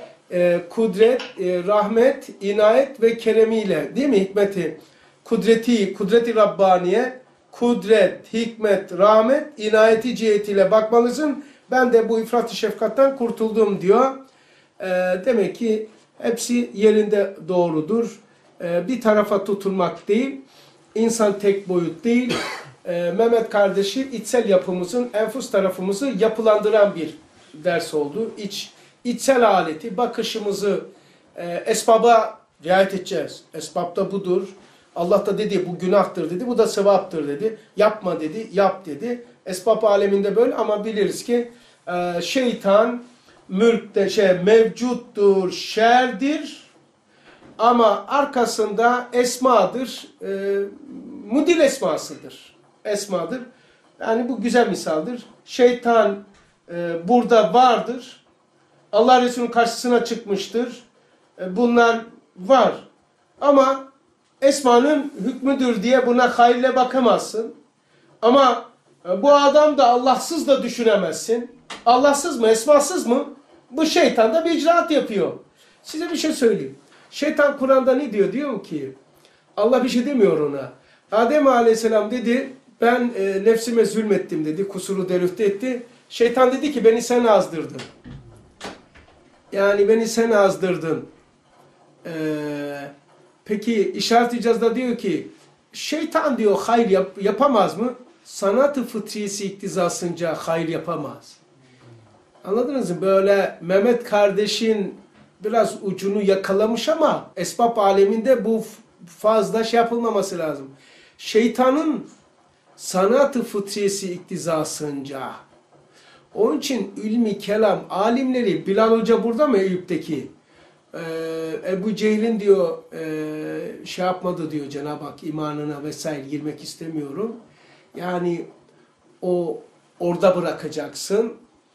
e, kudret, e, rahmet, inayet ve keremiyle değil mi hikmeti? Kudreti, kudreti Rabbaniye, kudret, hikmet, rahmet, inayeti cihetiyle bakmalısın. Ben de bu ifrat-ı şefkattan kurtuldum diyor. E, demek ki hepsi yerinde doğrudur. E, bir tarafa tutulmak değil. İnsan tek boyut değil. E, Mehmet kardeşi içsel yapımızın, enfus tarafımızı yapılandıran bir ders oldu. İç, içsel aleti, bakışımızı e, esbaba riayet edeceğiz. Esbab da budur. Allah da dedi bu günahtır dedi. Bu da sevaptır dedi. Yapma dedi. Yap dedi. Esbab aleminde böyle ama biliriz ki e, şeytan mülkte şey mevcuttur, şerdir. Ama arkasında esmadır, e, mudil esmasıdır. Esmadır. Yani bu güzel misaldır. Şeytan e, burada vardır. Allah Resulü'nün karşısına çıkmıştır. E, bunlar var. Ama esmanın hükmüdür diye buna hayırle bakamazsın. Ama e, bu adam da Allahsız da düşünemezsin. Allahsız mı, esmasız mı? Bu şeytan da bir icraat yapıyor. Size bir şey söyleyeyim. Şeytan Kur'an'da ne diyor? Diyor ki Allah bir şey demiyor ona. Adem Aleyhisselam dedi ben e, nefsime zulmettim dedi. Kusuru derüfte etti. Şeytan dedi ki beni sen azdırdın. Yani beni sen azdırdın. Ee, peki işaret icazda diyor ki şeytan diyor hayır yap, yapamaz mı? Sanat-ı fıtrisi iktizasınca hayır yapamaz. Anladınız mı? Böyle Mehmet kardeşin biraz ucunu yakalamış ama esbab aleminde bu fazla şey yapılmaması lazım. Şeytanın sanat-ı fıtrisi iktizasınca. Onun için ilmi kelam alimleri, Bilal Hoca burada mı Eyüp'teki? Ee, Ebu Cehil'in diyor e, şey yapmadı diyor Cenab-ı Hak imanına vesaire girmek istemiyorum. Yani o orada bırakacaksın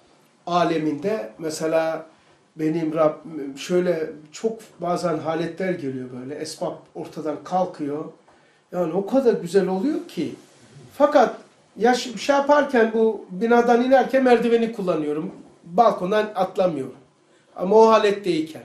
aleminde. Mesela benim Rabbim şöyle çok bazen haletler geliyor böyle. Esbab ortadan kalkıyor. Yani o kadar güzel oluyor ki. Fakat ya şey yaparken bu binadan inerken merdiveni kullanıyorum. Balkondan atlamıyorum. Ama o haletteyken.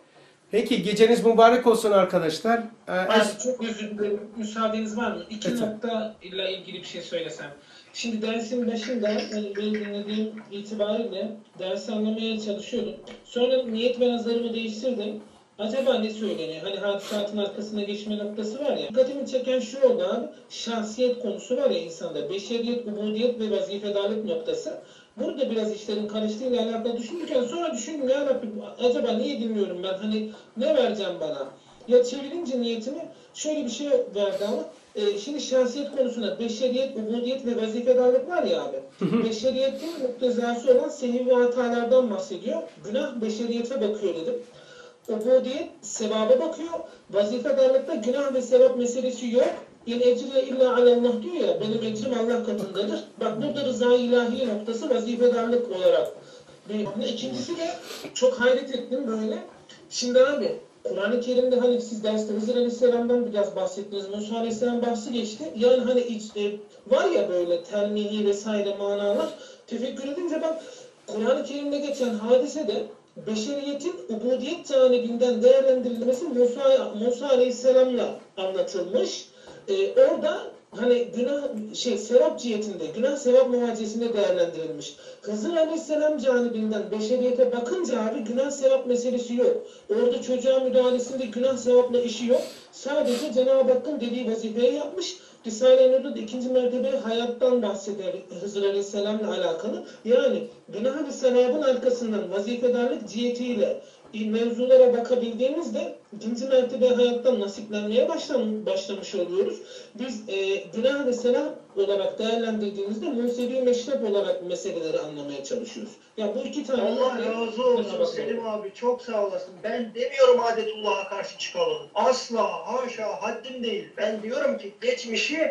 Peki geceniz mübarek olsun arkadaşlar. Ee, Abi çok özür dilerim. Müsaadeniz var mı? İki Evet. nokta ile ilgili bir şey söylesem. Şimdi dersin başında hani benim dinlediğim itibariyle dersi anlamaya çalışıyordum. Sonra niyet ve nazarımı değiştirdim. Acaba ne söyleniyor? Hani hadisatın arkasına geçme noktası var ya. Dikkatimi çeken şu oldu abi. Şahsiyet konusu var ya insanda. Beşeriyet, ubudiyet ve vazifedarlık noktası. Burada biraz işlerin karıştığıyla alakalı düşünürken sonra düşündüm ya Rabbi acaba niye dinliyorum ben? Hani ne vereceğim bana? Ya çevirince niyetimi şöyle bir şey verdi ama e, şimdi şahsiyet konusunda beşeriyet, ubudiyet ve vazifedarlık var ya abi. Beşeriyetin muktezası olan sehiv ve hatalardan bahsediyor. Günah beşeriyete bakıyor dedim. Ubudiyet sevaba bakıyor. Vazifedarlıkta günah ve sevap meselesi yok. İn ecriye illa alallah diyor ya, benim ecrim Allah katındadır. Bak burada rıza ilahi noktası vazifedarlık olarak. Bir, ikincisi de çok hayret ettim böyle. Şimdi abi Kur'an-ı Kerim'de hani siz derste Hızır Aleyhisselam'dan biraz bahsettiniz. Musa Aleyhisselam bahsi geçti. Yani hani iç, e, var ya böyle telmihi vesaire manalar. Tefekkür edince bak Kur'an-ı Kerim'de geçen hadise de beşeriyetin ubudiyet canibinden değerlendirilmesi Musa, Musa Aleyhisselam'la anlatılmış. Ee, orada hani günah şey sevap cihetinde, günah sevap muhacesinde değerlendirilmiş. Hızır Aleyhisselam canibinden beşeriyete bakınca abi günah sevap meselesi yok. Orada çocuğa müdahalesinde günah sevapla işi yok. Sadece Cenab-ı Hakk'ın dediği vazifeyi yapmış. Risale-i Nur'da da ikinci mertebe hayattan bahseder Hızır Aleyhisselam'la alakalı. Yani günah ve sevabın arkasından vazifedarlık cihetiyle mevzulara bakabildiğimizde ikinci mertebe hayattan nasiplenmeye başlam başlamış oluyoruz. Biz e, günah ve sevap olarak değerlendirdiğimizde Musevi meşrep olarak meseleleri anlamaya çalışıyoruz. Ya bu iki tane... Allah razı olsun Selim abi, çok sağ olasın. Ben demiyorum adetullah'a karşı çıkalım. Asla, haşa, haddim değil. Ben diyorum ki geçmişi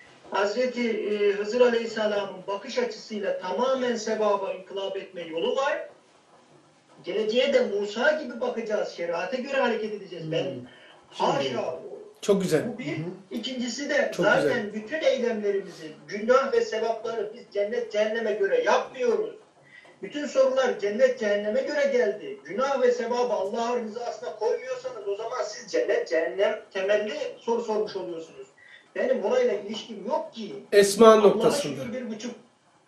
Hazreti e, Hızır Aleyhisselam'ın bakış açısıyla tamamen sevaba inkılap etme yolu var. Geleceğe de Musa gibi bakacağız. Şeriata göre hareket edeceğiz. Ben haşa. Çok güzel. Bu bir. İkincisi de Çok zaten güzel. bütün eylemlerimizi, günah ve sevapları biz cennet cehenneme göre yapmıyoruz. Bütün sorular cennet cehenneme göre geldi. Günah ve sevabı Allah'ın rızasına koymuyorsanız o zaman siz cennet cehennem temelli soru sormuş oluyorsunuz. Benim orayla ilişkim yok ki. Esma Allah'a noktasında. şükür bir buçuk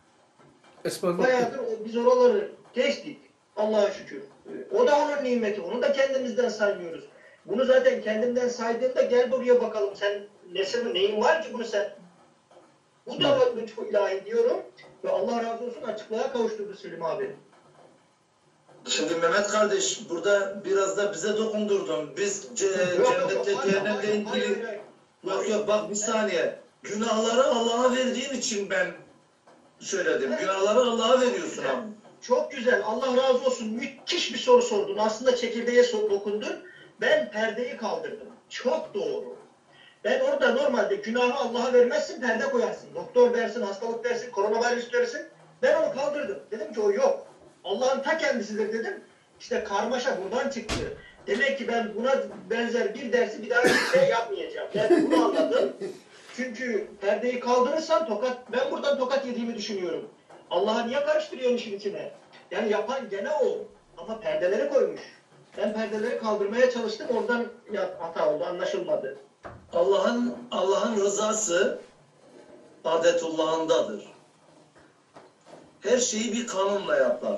Esma noktasında. bayağıdır biz oraları geçtik. Allah'a şükür. O da onun nimeti. Onu da kendimizden saymıyoruz. Bunu zaten kendimden saydığımda gel buraya bakalım. Sen nesin, neyin var ki bunu sen? Bu da lütfu ilahi diyorum. Ve Allah razı olsun açıklığa kavuşturdu Selim abi. Şimdi Mehmet kardeş burada biraz da bize dokundurdun. Biz ce Yok, cennette yok, hayır, cehennemle hayır, hayır, ilgili... hayır. Yok yok bak bir saniye. Günahları Allah'a verdiğin için ben söyledim. Günahları Allah'a veriyorsun abi. Çok güzel. Allah razı olsun. Müthiş bir soru sordun. Aslında çekirdeğe so- dokundun. Ben perdeyi kaldırdım. Çok doğru. Ben orada normalde günahı Allah'a vermezsin, perde koyarsın. Doktor dersin, hastalık dersin, koronavirüs dersin. Ben onu kaldırdım. Dedim ki o yok. Allah'ın ta kendisidir dedim. İşte karmaşa buradan çıktı. Demek ki ben buna benzer bir dersi bir daha bir şey yapmayacağım. Ben bunu anladım. Çünkü perdeyi kaldırırsan tokat, ben buradan tokat yediğimi düşünüyorum. Allah'a niye karıştırıyorsun işin içine? Yani yapan gene o. Ama perdeleri koymuş. Ben perdeleri kaldırmaya çalıştım. Oradan ya, hata oldu, anlaşılmadı. Allah'ın Allah'ın rızası adetullahındadır. Her şeyi bir kanunla yapar.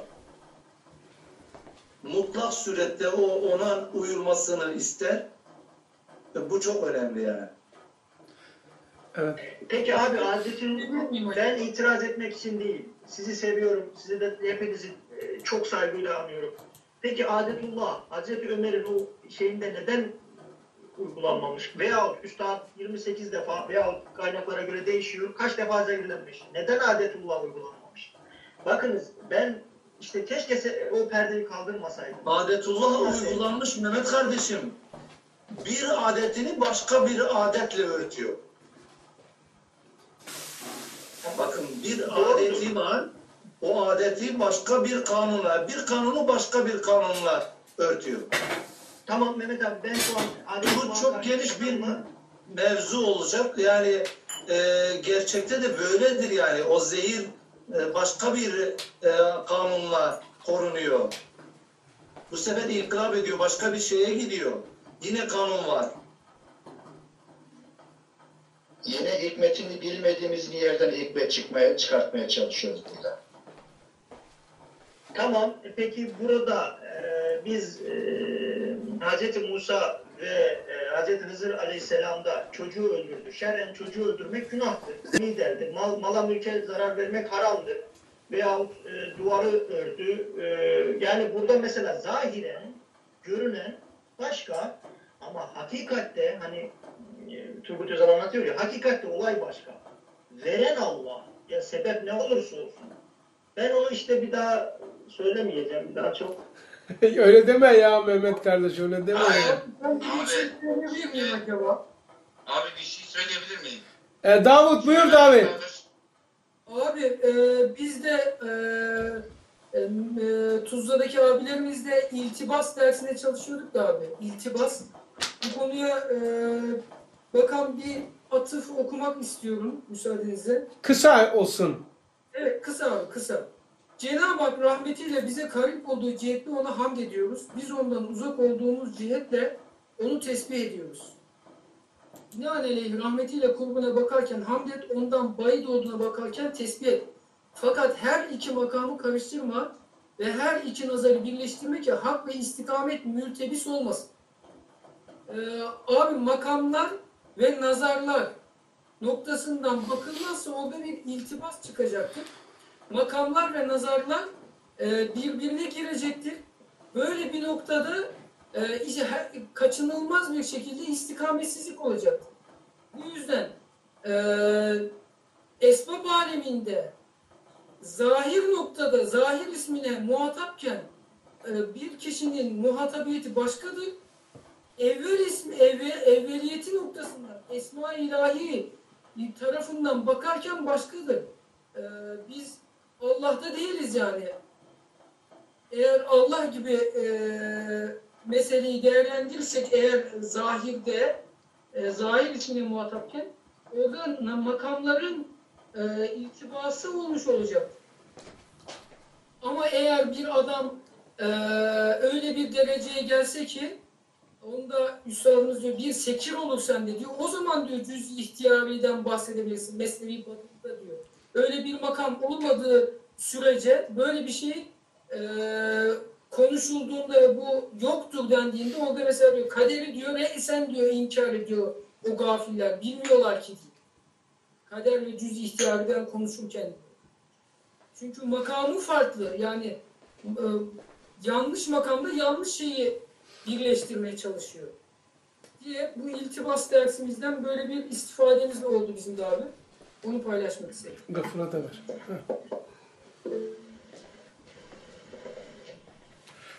Mutlak surette o ona uyulmasını ister. Ve bu çok önemli yani. Evet. Peki abi adetin ben itiraz etmek için değil. Sizi seviyorum. Sizi de hepinizi e, çok saygıyla anıyorum. Peki adetullah Hazreti Ömer'in o şeyinde neden uygulanmamış? Veyahut Üstad yirmi sekiz defa veyahut kaynaklara göre değişiyor. Kaç defa zehirlenmiş? Neden adetullah uygulanmamış? Bakınız ben işte keşke se- o perdeyi kaldırmasaydım. Adetullah uygulanmış Mehmet kardeşim. Bir adetini başka bir adetle örtüyor. Bakın bir adeti var. O adeti başka bir kanunla, bir kanunu başka bir kanunla örtüyor. Tamam Mehmet abi ben şu an Bu çok geniş bir mevzu olacak. Yani e, gerçekte de böyledir yani. O zehir e, başka bir e, kanunla korunuyor. Bu sefer inkılap ediyor, başka bir şeye gidiyor. Yine kanun var. Yine hikmetini bilmediğimiz bir yerden hikmet çıkmaya, çıkartmaya çalışıyoruz burada. Tamam. E, Peki burada e, biz e, Hz. Musa ve e, Hz. Hızır Aleyhisselam'da çocuğu öldürdü. Şerren çocuğu öldürmek günahtır. Liderdir. Mal, mala mülke zarar vermek haramdır. Veyahut e, duvarı ördü. E, yani burada mesela zahiren görünen başka ama hakikatte hani e, Turgut Özal anlatıyor ya hakikatte olay başka. Veren Allah. Ya sebep ne olursa olsun. Ben onu işte bir daha söylemeyeceğim. Bir daha çok. Öyle deme ya Mehmet kardeş, öyle deme ya. Ben bir şey söyleyebilir miyim acaba? Abi bir şey söyleyebilir miyim? E, Davut buyur Davut. Abi e, biz de e, e, e, Tuzla'daki abilerimizle iltibas dersine çalışıyorduk da abi. İltibas. Bu konuya e, bakan bir atıf okumak istiyorum müsaadenizle. Kısa olsun. Evet kısa abi kısa. Cenab-ı Hak rahmetiyle bize karip olduğu cihetle ona hamd ediyoruz. Biz ondan uzak olduğumuz cihetle onu tesbih ediyoruz. Binaenaleyh rahmetiyle kurbuna bakarken hamd et, ondan bayit olduğuna bakarken tesbih et. Fakat her iki makamı karıştırma ve her iki nazarı birleştirme ki hak ve istikamet mültebis olmasın. Ee, abi makamlar ve nazarlar noktasından bakılmazsa orada bir iltibas çıkacaktır. Makamlar ve nazarlar e, birbirine girecektir. Böyle bir noktada e, işte her, kaçınılmaz bir şekilde istikametsizlik olacaktır. Bu yüzden e, esbab aleminde zahir noktada zahir ismine muhatapken e, bir kişinin muhatabiyeti başkadır. Evvel ismi, evvel, evveliyeti noktasından esma-i ilahi tarafından bakarken başkadır. E, biz Allah'ta değiliz yani. Eğer Allah gibi e, meseleyi değerlendirirsek eğer zahirde e, zahir içine muhatapken orada makamların e, iltibası olmuş olacak. Ama eğer bir adam e, öyle bir dereceye gelse ki onda üstadımız diyor bir sekir olur sende diyor. O zaman diyor cüz-i ihtiyariden bahsedebilirsin. Mesnevi Batı'da diyor. Öyle bir makam olmadığı sürece böyle bir şey e, konuşulduğunda bu yoktur dendiğinde orada mesela diyor kaderi diyor ve sen diyor inkar ediyor o gafiller. Bilmiyorlar ki diyor. Kader ve cüz-i ihtiyariden konuşurken. Çünkü makamı farklı. Yani e, yanlış makamda yanlış şeyi birleştirmeye çalışıyor. Diye bu iltibas dersimizden böyle bir istifademiz oldu bizim de abi. Onu paylaşmak istedim. Gafur'a da ver.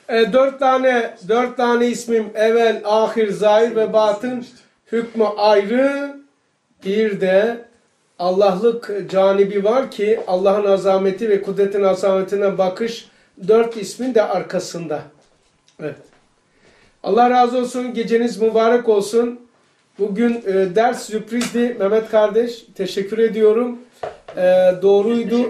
E, dört tane dört tane ismim evvel, ahir, zahir ve batın hükmü ayrı. Bir de Allah'lık canibi var ki Allah'ın azameti ve kudretin azametine bakış dört ismin de arkasında. Evet. Allah razı olsun. Geceniz mübarek olsun. Bugün e, ders sürprizdi Mehmet kardeş. Teşekkür ediyorum. E, doğruydu.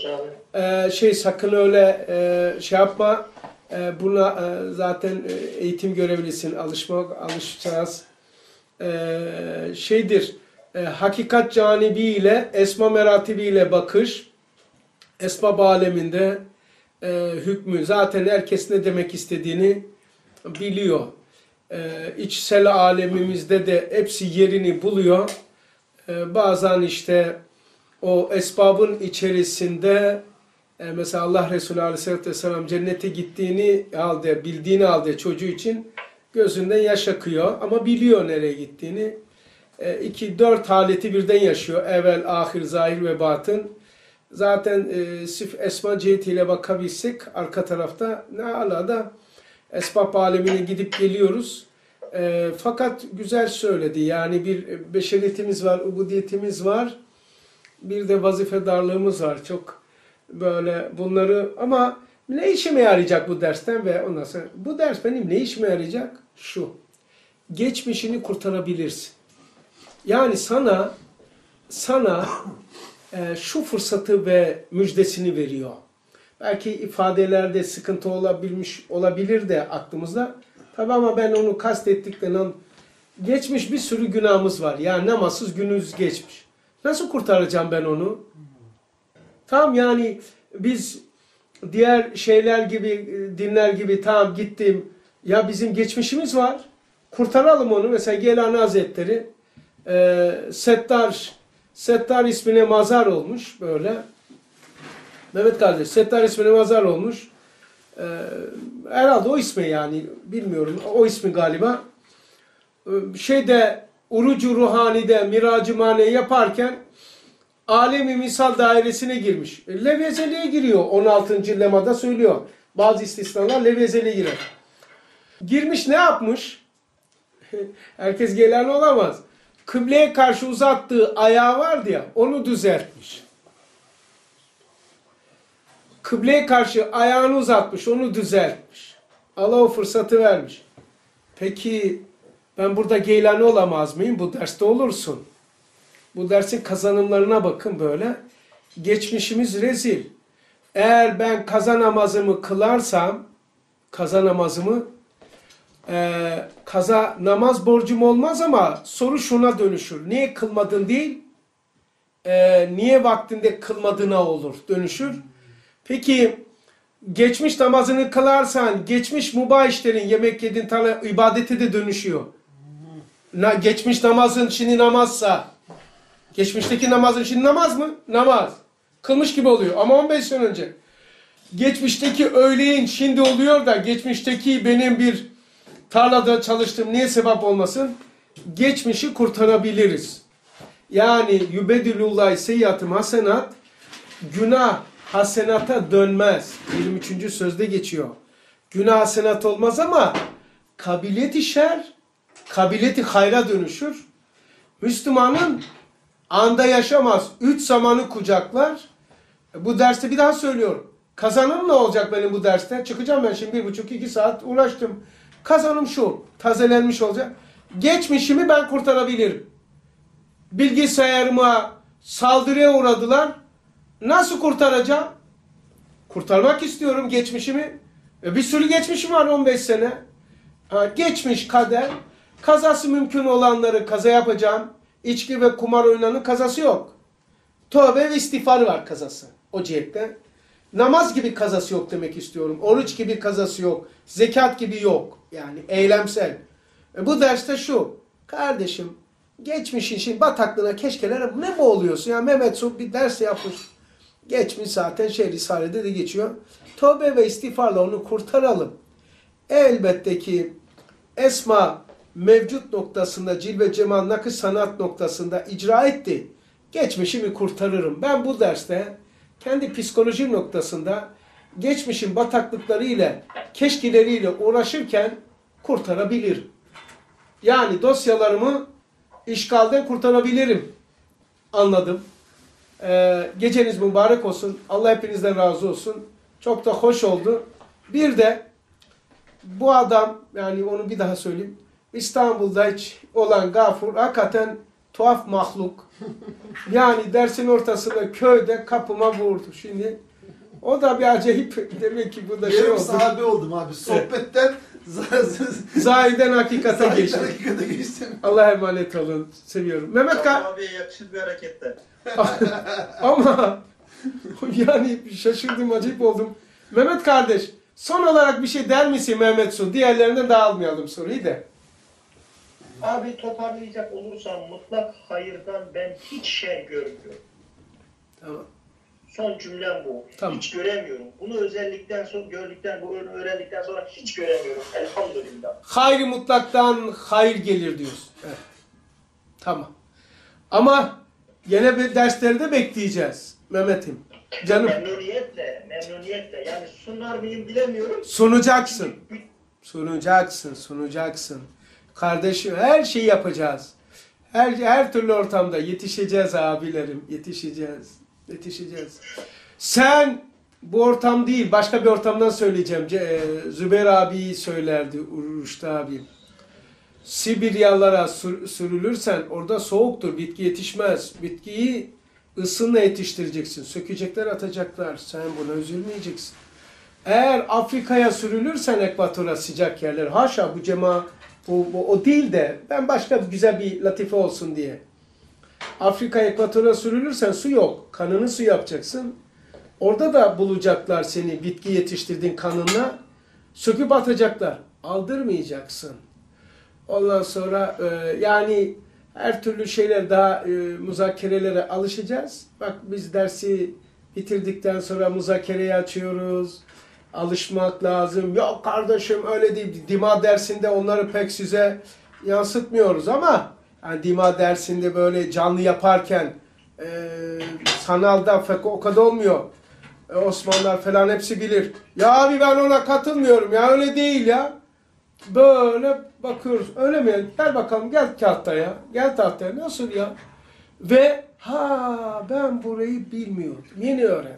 E, şey sakın öyle e, şey yapma. E, buna e, zaten e, eğitim görevlisin. Alışmak, alışacağız. E, şeydir. E, hakikat canibiyle, esma meratibiyle bakış. Esbab aleminde e, hükmü. Zaten herkes ne demek istediğini biliyor. Ee, içsel alemimizde de hepsi yerini buluyor. Ee, bazen işte o esbabın içerisinde e, mesela Allah Resulü Aleyhisselatü Vesselam cennete gittiğini halde, bildiğini halde çocuğu için gözünden yaş akıyor. Ama biliyor nereye gittiğini. E, iki, dört haleti birden yaşıyor. Evvel, ahir, zahir ve batın. Zaten e, sırf esma cihetiyle bakabilsek arka tarafta ne ala da esbab alemine gidip geliyoruz. E, fakat güzel söyledi. Yani bir beşeriyetimiz var, ubudiyetimiz var. Bir de vazifedarlığımız var. Çok böyle bunları ama ne işime yarayacak bu dersten ve ondan sonra bu ders benim ne işime yarayacak? Şu. Geçmişini kurtarabilirsin. Yani sana sana e, şu fırsatı ve müjdesini veriyor. Belki ifadelerde sıkıntı olabilmiş olabilir de aklımızda. Tabi ama ben onu kastettikten geçmiş bir sürü günahımız var. Yani namazsız günümüz geçmiş. Nasıl kurtaracağım ben onu? Tamam yani biz diğer şeyler gibi, dinler gibi tamam gittim. Ya bizim geçmişimiz var. Kurtaralım onu. Mesela Geylani Hazretleri e, Settar Settar ismine mazar olmuş böyle. Mehmet kardeş, Settar ismine mazar olmuş. Ee, herhalde o ismi yani, bilmiyorum, o ismi galiba. Ee, şeyde, Urucu Ruhani'de Miracı Mane yaparken alemi misal dairesine girmiş. E, Levezeli'ye giriyor, on altıncı lemada söylüyor. Bazı istisnalar Levezeli'ye girer. Girmiş ne yapmış? Herkes gelen olamaz. Kıbleye karşı uzattığı ayağı vardı ya, onu düzeltmiş. Kıbleye karşı ayağını uzatmış, onu düzeltmiş. Allah o fırsatı vermiş. Peki ben burada Geylani olamaz mıyım? Bu derste olursun. Bu dersin kazanımlarına bakın böyle. Geçmişimiz rezil. Eğer ben kaza namazımı kılarsam, kaza namazımı, e, kaza namaz borcum olmaz ama soru şuna dönüşür. Niye kılmadın değil, e, niye vaktinde kılmadığına olur, dönüşür. Peki geçmiş namazını kılarsan geçmiş mubah işlerin, yemek yedin tane ibadete de dönüşüyor. Na, geçmiş namazın şimdi namazsa, geçmişteki namazın şimdi namaz mı? Namaz. Kılmış gibi oluyor ama on beş sene önce. Geçmişteki öğleyin şimdi oluyor da geçmişteki benim bir tarlada çalıştığım niye sebep olmasın? Geçmişi kurtarabiliriz. Yani yübedilullah seyyiatım hasenat, günah hasenata dönmez. yirmi üçüncü sözde geçiyor. Günah hasenat olmaz ama kabiliyet-i şer, kabiliyet-i hayra dönüşür. Müslümanın anda yaşamaz. Üç zamanı kucaklar. Bu derste bir daha söylüyorum. Kazanım ne olacak benim bu derste? Çıkacağım ben şimdi bir buçuk iki saat uğraştım. Kazanım şu. Tazelenmiş olacak. Geçmişimi ben kurtarabilirim. Bilgisayarıma saldırıya uğradılar. Nasıl kurtaracağım? Kurtarmak istiyorum geçmişimi. E bir sürü geçmişim var on beş sene. Ha, geçmiş kader. Kazası mümkün olanları kaza yapacağım. İçki ve kumar oyunlarının kazası yok. Tövbe ve istiğfarı var kazası. O cihette. Namaz gibi kazası yok demek istiyorum. Oruç gibi kazası yok. Zekat gibi yok. Yani eylemsel. E bu derste şu. Kardeşim geçmişin şimdi bataklığına keşkelere ne boğuluyorsun? Ya Mehmet Su bir ders yapmış. Geçmiş zaten şey Risale'de de geçiyor. Tövbe ve istiğfarla onu kurtaralım. Elbette ki esma mevcut noktasında, cilve cemal nakış sanat noktasında icra etti. Geçmişimi kurtarırım. Ben bu derste kendi psikolojim noktasında geçmişin bataklıklarıyla, keşkileriyle uğraşırken kurtarabilirim. Yani dosyalarımı işgalden kurtarabilirim. Anladım. Ee, geceniz mübarek olsun. Allah hepinizden razı olsun. Çok da hoş oldu. Bir de bu adam, yani onu bir daha söyleyeyim. İstanbul'da hiç olan Gafur hakikaten tuhaf mahluk. Yani dersin ortasında köyde kapıma vurdu. Şimdi o da bir acayip, demek ki bu da şey Yarım oldu. sahabe oldum abi. Sohbetten Zahiden hakikate Zahiden geçtim. hakikate geçtim. Allah'a emanet olun. Seviyorum. Mehmet Ka Abiye yakışır bir hareketler. ama yani şaşırdım, acayip oldum. Mehmet kardeş, son olarak bir şey der misin Mehmet Su? Diğerlerinden dağılmayalım soruyu da. Abi toparlayacak olursam mutlak hayırdan ben hiç şer görmüyorum. Tamam. Son cümlem bu. Tamam. Hiç göremiyorum. Bunu özellikten sonra gördükten, bu öğrendikten sonra hiç göremiyorum. Elhamdülillah. Hayır mutlaktan hayır gelir diyorsun. Evet. Tamam. Ama gene bir derslerde bekleyeceğiz Mehmet'im. Canım. Memnuniyetle, memnuniyetle. Yani sunar mıyım bilemiyorum. Sunacaksın. Sunacaksın, sunacaksın. Kardeşim, her şeyi yapacağız. Her her türlü ortamda yetişeceğiz abilerim, yetişeceğiz. Yetişeceğiz. Sen bu ortam değil, başka bir ortamdan söyleyeceğim. Zübeyir abi söylerdi, Uruş'ta abi. Sibiryalara sürülürsen orada soğuktur, bitki yetişmez. Bitkiyi ısınla yetiştireceksin. Sökecekler, atacaklar. Sen buna üzülmeyeceksin. Eğer Afrika'ya sürülürsen ekvatora, sıcak yerler, haşa bu cema bu, bu, o değil de ben başka güzel bir latife olsun diye. Afrika ekvatora sürülürsen su yok. Kanını su yapacaksın. Orada da bulacaklar seni, bitki yetiştirdiğin kanınla. Söküp atacaklar. Aldırmayacaksın. Ondan sonra e, yani her türlü şeyler, daha e, müzakerelere alışacağız. Bak biz dersi bitirdikten sonra müzakereyi açıyoruz. Alışmak lazım. Yok kardeşim öyle değil. Dima dersinde onları pek size yansıtmıyoruz ama yani Dima dersinde böyle canlı yaparken e, sanalda pek o kadar olmuyor. E, Osmanlılar falan hepsi bilir. Ya abi ben ona katılmıyorum ya, öyle değil ya. Böyle bakıyoruz. Öyle mi? Gel bakalım, gel tahtaya. Gel tahtaya. Nasıl ya? Ve ha ben burayı bilmiyordum. Yeni öğrendim.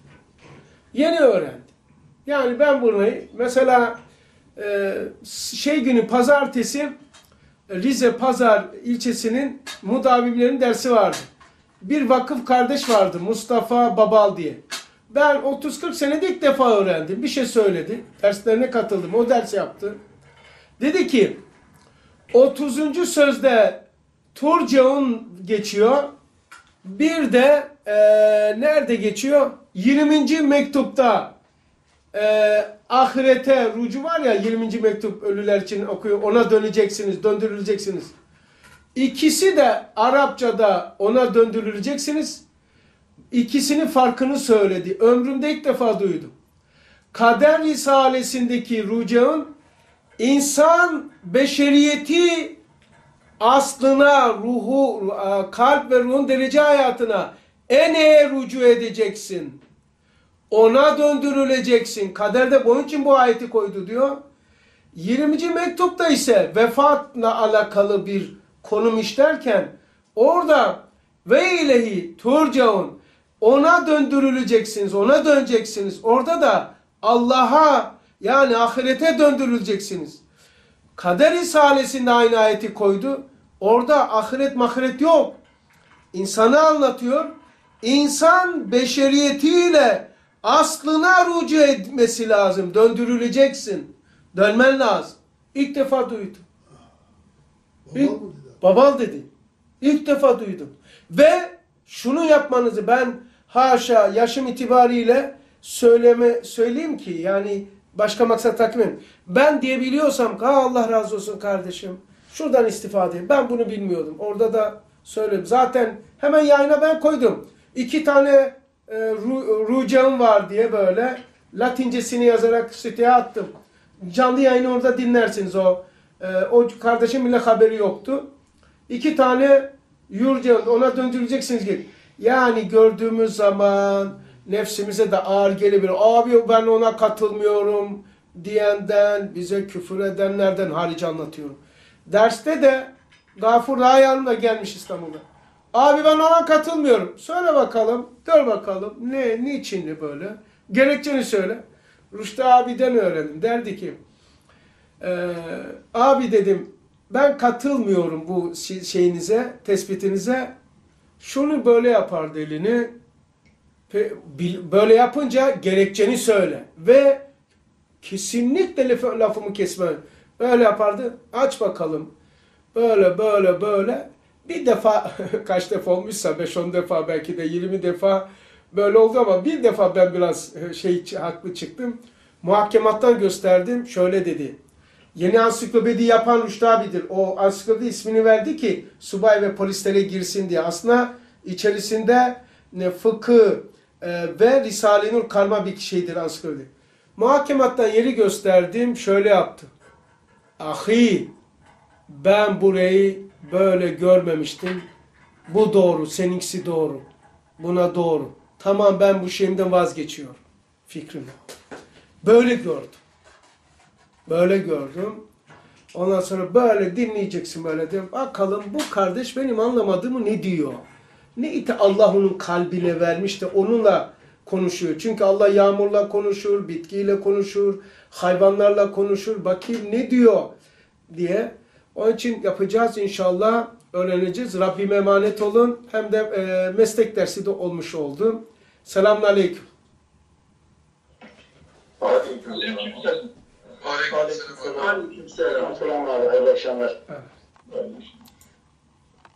Yeni öğrendim. Yani ben burayı mesela e, şey günü pazartesi Rize Pazar ilçesinin mudavimlerin dersi vardı. Bir vakıf kardeş vardı, Mustafa Babal diye. Ben otuz kırk senede ilk defa öğrendim. Bir şey söyledi. Derslerine katıldım. O ders yaptı. Dedi ki otuzuncu sözde Turcaun geçiyor. Bir de e, nerede geçiyor? yirminci mektupta e, ahirete rucu var ya, yirminci mektup ölüler için okuyor. Ona döneceksiniz, döndürüleceksiniz. İkisi de Arapçada ona döndürüleceksiniz. İkisinin farkını söyledi. Ömrümde ilk defa duydum. Kader Risalesindeki rucaun İnsan beşeriyeti aslına, ruhu, kalp ve ruhun derece hayatına eneye rücu edeceksin. Ona döndürüleceksin. Kaderde bunun için bu ayeti koydu diyor. yirminci mektupta ise vefatla alakalı bir konum işlerken orada ve ilehi turcaun, ona döndürüleceksiniz, ona döneceksiniz. Orada da Allah'a, yani ahirete döndürüleceksiniz. Kader Risalesinde aynı ayeti koydu. Orada ahiret mahiret yok. İnsanı anlatıyor. İnsan beşeriyetiyle aslına rücu etmesi lazım. Döndürüleceksin. Dönmen lazım. İlk defa duydum. İlk, babal dedi. İlk defa duydum. Ve şunu yapmanızı ben haşa yaşım itibariyle söyleme söyleyeyim ki yani başka maksat takmıyorum. Ben diyebiliyorsam ha Allah razı olsun kardeşim. Şuradan istifade edeyim. Ben bunu bilmiyordum. Orada da söyledim. Zaten hemen yayına ben koydum. İki tane e, ru, rucam var diye böyle Latincesini yazarak siteye attım. Canlı yayını orada dinlersiniz o. E, o kardeşim bile haberi yoktu. İki tane yurcan, ona döndüreceksiniz gibi. Yani gördüğümüz zaman nefsimize de ağır gelebilir. Abi ben ona katılmıyorum diyenden, bize küfür edenlerden harici anlatıyorum. Derste de Gafur daha yanımda gelmiş İstanbul'da. Abi ben ona katılmıyorum. Söyle bakalım, dur bakalım. Ne, niçin böyle? Gerekçeni söyle. Rüştü abiden öğrendim. Derdi ki, e, abi dedim, ben katılmıyorum bu şeyinize, tespitinize. Şunu böyle yapardı elini. Böyle yapınca gerekçeni söyle. Ve kesinlikle lafımı kesme. Böyle yapardı. Aç bakalım. Böyle böyle böyle. Bir defa kaç defa olmuşsa beş on defa belki de yirmi defa böyle oldu ama bir defa ben biraz şey haklı çıktım. Muhakemattan gösterdim. Şöyle dedi. Yeni ansiklopedi yapan Rüştü abidir. O ansiklopedi ismini verdi ki subay ve polislere girsin diye. Aslında içerisinde ne, fıkıh e, ve Risale-i Nur karma bir şeydir ansiklopedi. Muhakemattan yeri gösterdim. Şöyle yaptı. Ahi, ben burayı böyle görmemiştim. Bu doğru. Seninkisi doğru. Buna doğru. Tamam, ben bu şeyimden vazgeçiyorum. Fikrimi. Böyle gördüm. Böyle gördüm. Ondan sonra böyle dinleyeceksin böyle diyorum. Bakalım bu kardeş benim anlamadığımı ne diyor? Ne iti Allah onun kalbine vermiş de onunla konuşuyor. Çünkü Allah yağmurla konuşur, bitkiyle konuşur, hayvanlarla konuşur. Bakayım ne diyor diye. Onun için yapacağız inşallah. Öğreneceğiz. Rabbime emanet olun. Hem de e, meslek dersi de olmuş oldu. Selamun aleyküm. Aleykümselam. Aleykümselam. Aleykümselam. Hayırlı akşamlar. Evet.